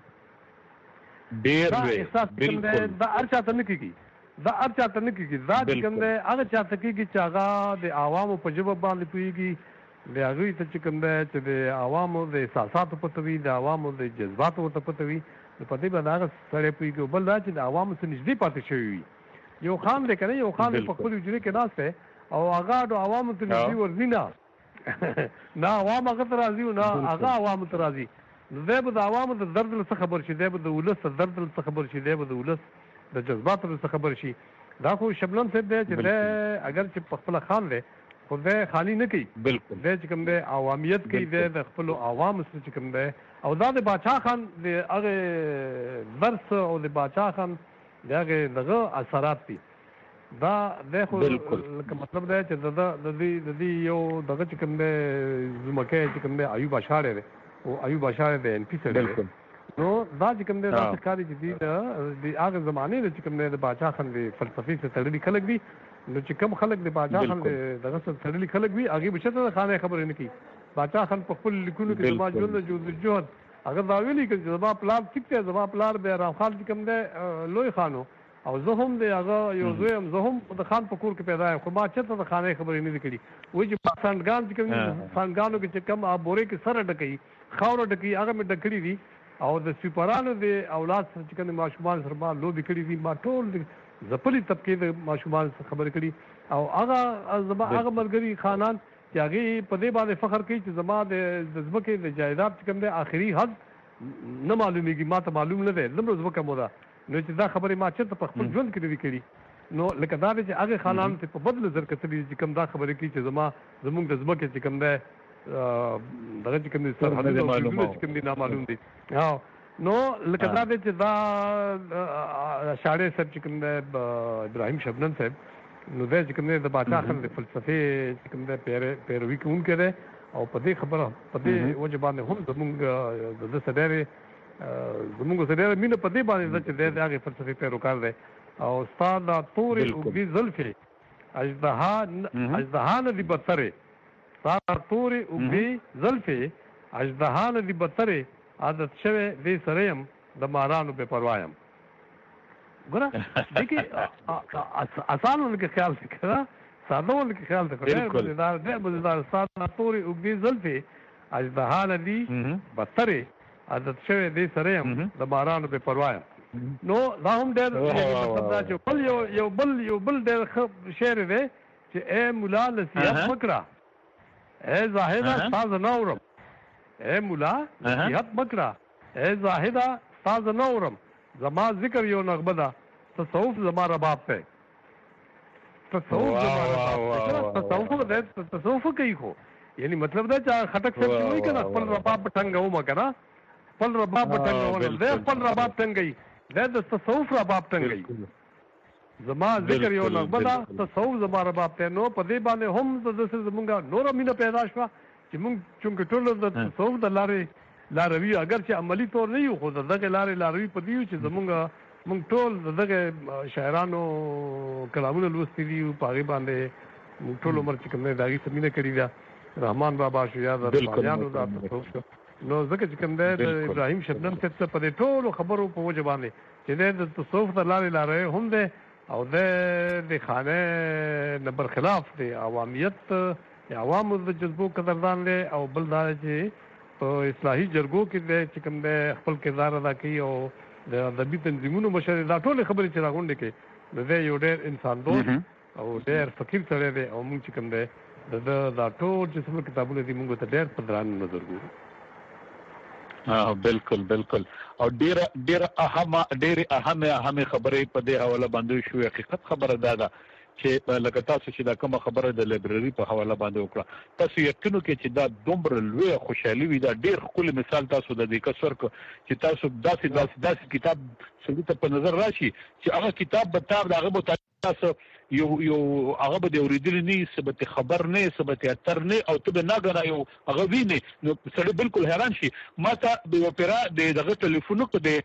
دا احساس کوم دی دا هر چا ته نه کېږي دا هر چا ته نه کېږي دا چې کوم دی هغه چا ته کېږي چې هغه د عوامو په ژبه باندې پوهېږي د هغوی ته چې کوم دی چې د عوامو د احساساتو پته وي د عوامو د جذباتو ورته پته وي نو په دې باندې هغه سړی پوهېږي. او بل دا چې د عوامو سره نږدې پاتې شوي وي. یو خان دی که نه یو خان په خپل حجرې کې ناست دی او هغه د عوامو ته نږدې ورځي نه نه عوام هغه ته راځي نه هغه عوامو ته راځي. نو دی به د عوامو د درد له څه خبر شي دی به د ولس د درد له څه خبر شي دی به د ولس د جذباتو له څه خبر شي. دا خو شبنم صاحب دی چې دی اگر چې په خپله خان دی خو دی خالي نه کوي بالکل دی چې کوم دی عوامیت کوي دی د خپلو عوامو سره چې کوم دی او دا د باچا خان د هغې درس او د باچا خان د هغې دغه اثرات دي. دا دی خو لکه مطلب دی چې د ده د دې یو دغه چې کوم دی زمکی چې کوم دی ایوب اشاړی دی او ایوب اشاړی د این پي سړی دی. نو دا چې کوم دی داسې ښکاري چې دوی د هغه زمانې د چې کوم دی د باچا خان د فلسفې سره تړلي خلک دي. نو چې کوم خلک د باچا خان د دغه سره تړلي خلک وي هغې به چېرته د خانې خبرې نه کوي. باچا خان په خپل لیکونو کې زما ژوند جهد هغه دا ویلي که زما پلار ټیک دی زما پلار بهرام خان چې کوم دی لوی خان او زه هم د هغه یو زوی یم زه هم د خان په کور کې پیدا یم خو ما چېرته د خانې خبرې نه دي کړي. وایي چې سانډګان چې کوم دي سانډګانو کې چې کوم بورې کې سره ډکوي خاوره ډکوي هغه مې ډک کړي دي او د سپیپرانو د اولاد سره چې کوم ماشومان سره ما لوبې کړي دي ما ټول ځپلي طبقې د ماشومان سره خبرې کړي او هغه زما هغه ملګري خانان چې هغې په دې باندې فخر کوي چې زما د ځمکې د جایداد چې کوم دی آخري حد نه معلومېږي ما ته معلوم نه دی دومره ځمکه مو ده. نو چې دا خبرې ما چېرته په خپل ژوند کې نه دي کړي نو لکه دا دی چې هغې خانانو ته په بد نظر کتلي چې کوم دا خبرې کوي چې زما زموږ د ځمکې چې کوم دی دغه چې کوم دي سرحدونه او حدودونه چې کوم دي نامعلوم دي. نو لکه دا دی چې دا شاعر صاحب چې کوم دی ابراهیم شبنم صاحب نو دی چې کوم دی د باچا خان د فلسفې چې کوم دی پیروي کوونکی دی او په دې خبره په دې وجه باندې هم زموږ د ده سره ډېرې زموږ سره ډېره مینه په دې باندې ده چې دی د هغې فلسفې پیروکار دی. او ستا دا تورې اوږدې زلفې اژدها اژدها نه دي بدترې ستا دا تورې اوږدې زلفې اژدها نه دي بدترې عادت شوی دې سره یم د مارانو په پروايم ګره دغه آسانو کې خیال وکړه سادهو کې خیال وکړه دا د مزدار ساده پوری وګړي زلفي اجدها ندي بتره عادت شوی دی سره هم د مارانو په پروايم نو دا هم ډېر مطلب دا چې بل یو یو بل یو بل ډېر شعر دی چې اے مولا نصیحت مکړه اے زاهدا ساز نورم اے مولا نصیحت مکړه اے زاهدا ساز نورم زما ذکر یو نغمه ده تصوف زما رباب ته تصوف زما رباب تصوف ده تصوف کوي خو یعنی مطلب دا چې خټک څه کوي کنه خپل رباب ټنګو ما کنه خپل رباب ټنګو ده خپل رباب ټنګي ده د تصوف رباب ټنګي زما ذکر یو نغمه ده تصوف زما رباب ته نو په دې باندې هم د زمونږه نور مینه پیدا شوه چې مونږ چونکه ټول د تصوف د لارې لاروی اگر چې عملی طور نه یو خو دغه لارې لاروی په دیو چې زمونږ مونږ ټول دغه شاعرانو کلامونه لوستي دي په هغه باندې مونږ ټول عمر چې کوم نه داغي سمینه کړی دا رحمان بابا شو یا د بیانو دا تصوف نو ځکه چې کوم د ابراهیم شبنم څخه په دې ټول خبرو په وجه باندې چې د تصوف د لارې لارې هم ده او د د خانه نمبر خلاف دی عوامیت عوامو د جذبو قدردان دی او بل دا چې په اصلاحي جرګو کې چې کوم د خپل کردار ادا کوي او د ادبي تنظیمونو مشر دا ټول خبرې چې راغونډې کې د یو ډېر انسان دوست او ډېر فقیر سره دی او موږ چې کوم دی د دا ټول چې څومره کتابونه دي موږ ته ډېر په درانه نظر ګورو ها بالکل بالکل او ډېر ډېر اهمه ډېر اهمه اهمه خبرې په دې حواله باندې شو حقیقت خبره ده ده چې لکه تاسو چې دا کومه خبره د لایبرری په حواله باندې وکړه تاسو یقینو کې چې دا دومره لوی خوشحالي وي دا ډېر ښکلی مثال تاسو د دې کسر کو چې تاسو داسې داسې داسې کتاب سړي ته په نظر راشي چې هغه کتاب به تاب هغه به تاسو یو یو هغه به د اورېدلي نه ثبت خبر نه ثبت اتر نه او ته به ناګره یو هغه ویني نو سړی بالکل حیران شي ما ته د اپرا د دغه ټلیفون کو د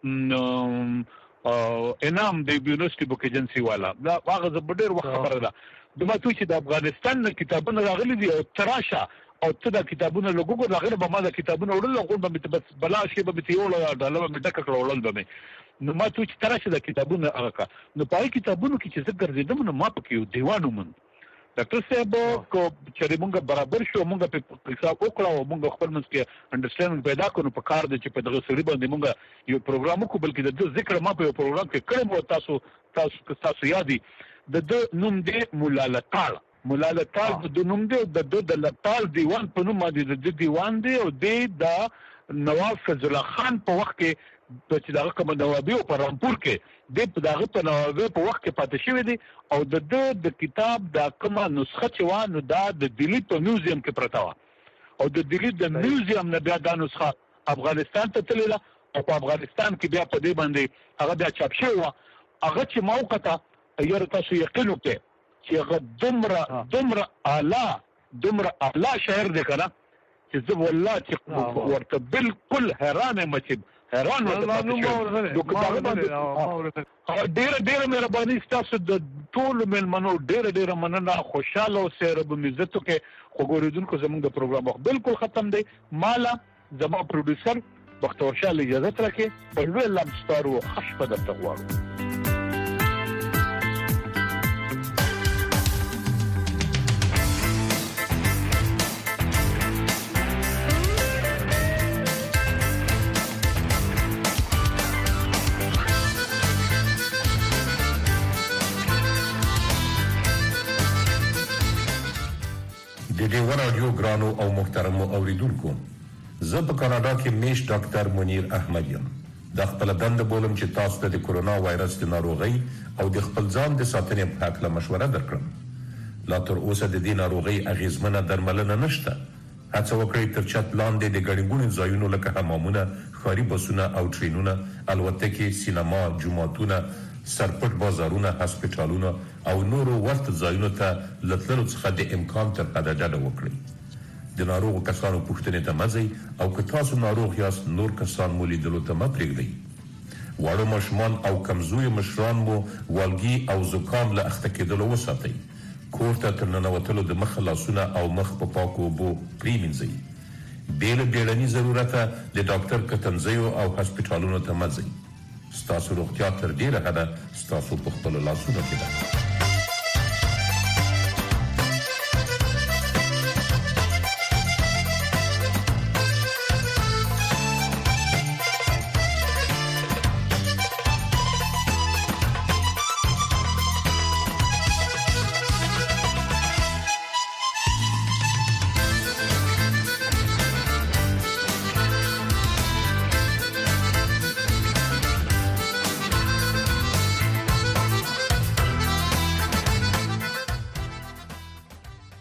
انعام د یونیورسيټي بوک ایجنسی والا دا هغه زبډیر وخت خبره ده د ما ته چې د افغانستان کتابونه راغلي دي او تراشه او ته د کتابونه لګوګو راغله به ما د کتابونه وړل غوړ به بس بلا شي به ته یو ډاله به ډکه کړول به نو ما ته چې تراشه د کتابونه هغه نو پای کتابونو کې چې ذکر زیدم نو ما پکې یو دیوانو من ډاکټر صاحب کو چې موږ برابر شو موږ په حساب وکړو موږ خپل منځ کې انډرستانډینګ پیدا کړو په کار د چې په دغه سړي باندې موږ یو پروګرام وکړو بلکې د ذکر ما په یو پروګرام کې کړم او تاسو تاسو تاسو یادي د نوم دی مولا لطال مولا لطال د نوم دی د د لطال دیوان په نوم باندې د دیوان دی او د نواب فضل الله خان په وخت کې چې دغه کوم نوابي او پرامپور کې د دغه په نوابي په وخت کې پاتې شوی دی او د د کتاب د کومه نسخه چې و نو دا د دلی په میوزیم کې پرتا و او د دلی د میوزیم نه بیا د نسخه افغانستان ته تلله او په افغانستان کې بیا په دې باندې هغه بیا چاپ شوی و هغه چې موقته یاره تاسو یقین وکړئ چې هغه دومره دومره اعلی دومره اعلی شاعر دی کنه چې زه والله چې ورته بالکل حیران یم چې حیران ډېر ډېر مهرباني ستاسو د ټولو مېلمنو ډېر ډېر مننه خوشحاله اوسئ رب مو عزت وکړي خو ګورېدونکو زموږ د پروګرام وخت بالکل ختم دی مالا زما پروډوسر بختور شاه اجازه راکړي په لوی لمستارو خوش په درته غواړو د دې ورادیو ګرانو او محترمو اوریدونکو زه په کاناډا کې میش ډاکټر منیر احمد یم د خپل دند بولم چې تاسو ته د کورونا وایرس د ناروغي او د خپل ځان د ساتنې په اړه مشوره درکړم لا تر اوسه د دې ناروغي اغیزمنه درملنه نشته هڅه وکړئ تر چت لاندې د ګڼګونو ځایونو لکه حمامونه ښاري بسونه او ټرینونه الوتکې سینما جوماتونه سرپټ بازارونه هسپتالونه او نورو ورته ځایونو ته لتلو څخه د امکان تر حده ډډه وکړئ د ناروغو کسانو پوښتنې ته مه ځئ او که تاسو ناروغ یاست نور کسان مو لیدلو ته مه پرېږدئ واړه ماشومان او کمزوري مشران مو والګي او زکام له اخته کېدلو وساتئ کور ته تر ننوتلو د مخ لاسونه او مخ په پاکو اوبو پرېمینځئ بې له بیړني ضرورته د ډاکټر کتنځیو او هسپتالونو ته مه ځئ ستاسو روغتیا تر ډیره حده ستاسو په خپل لاسونو کې ده.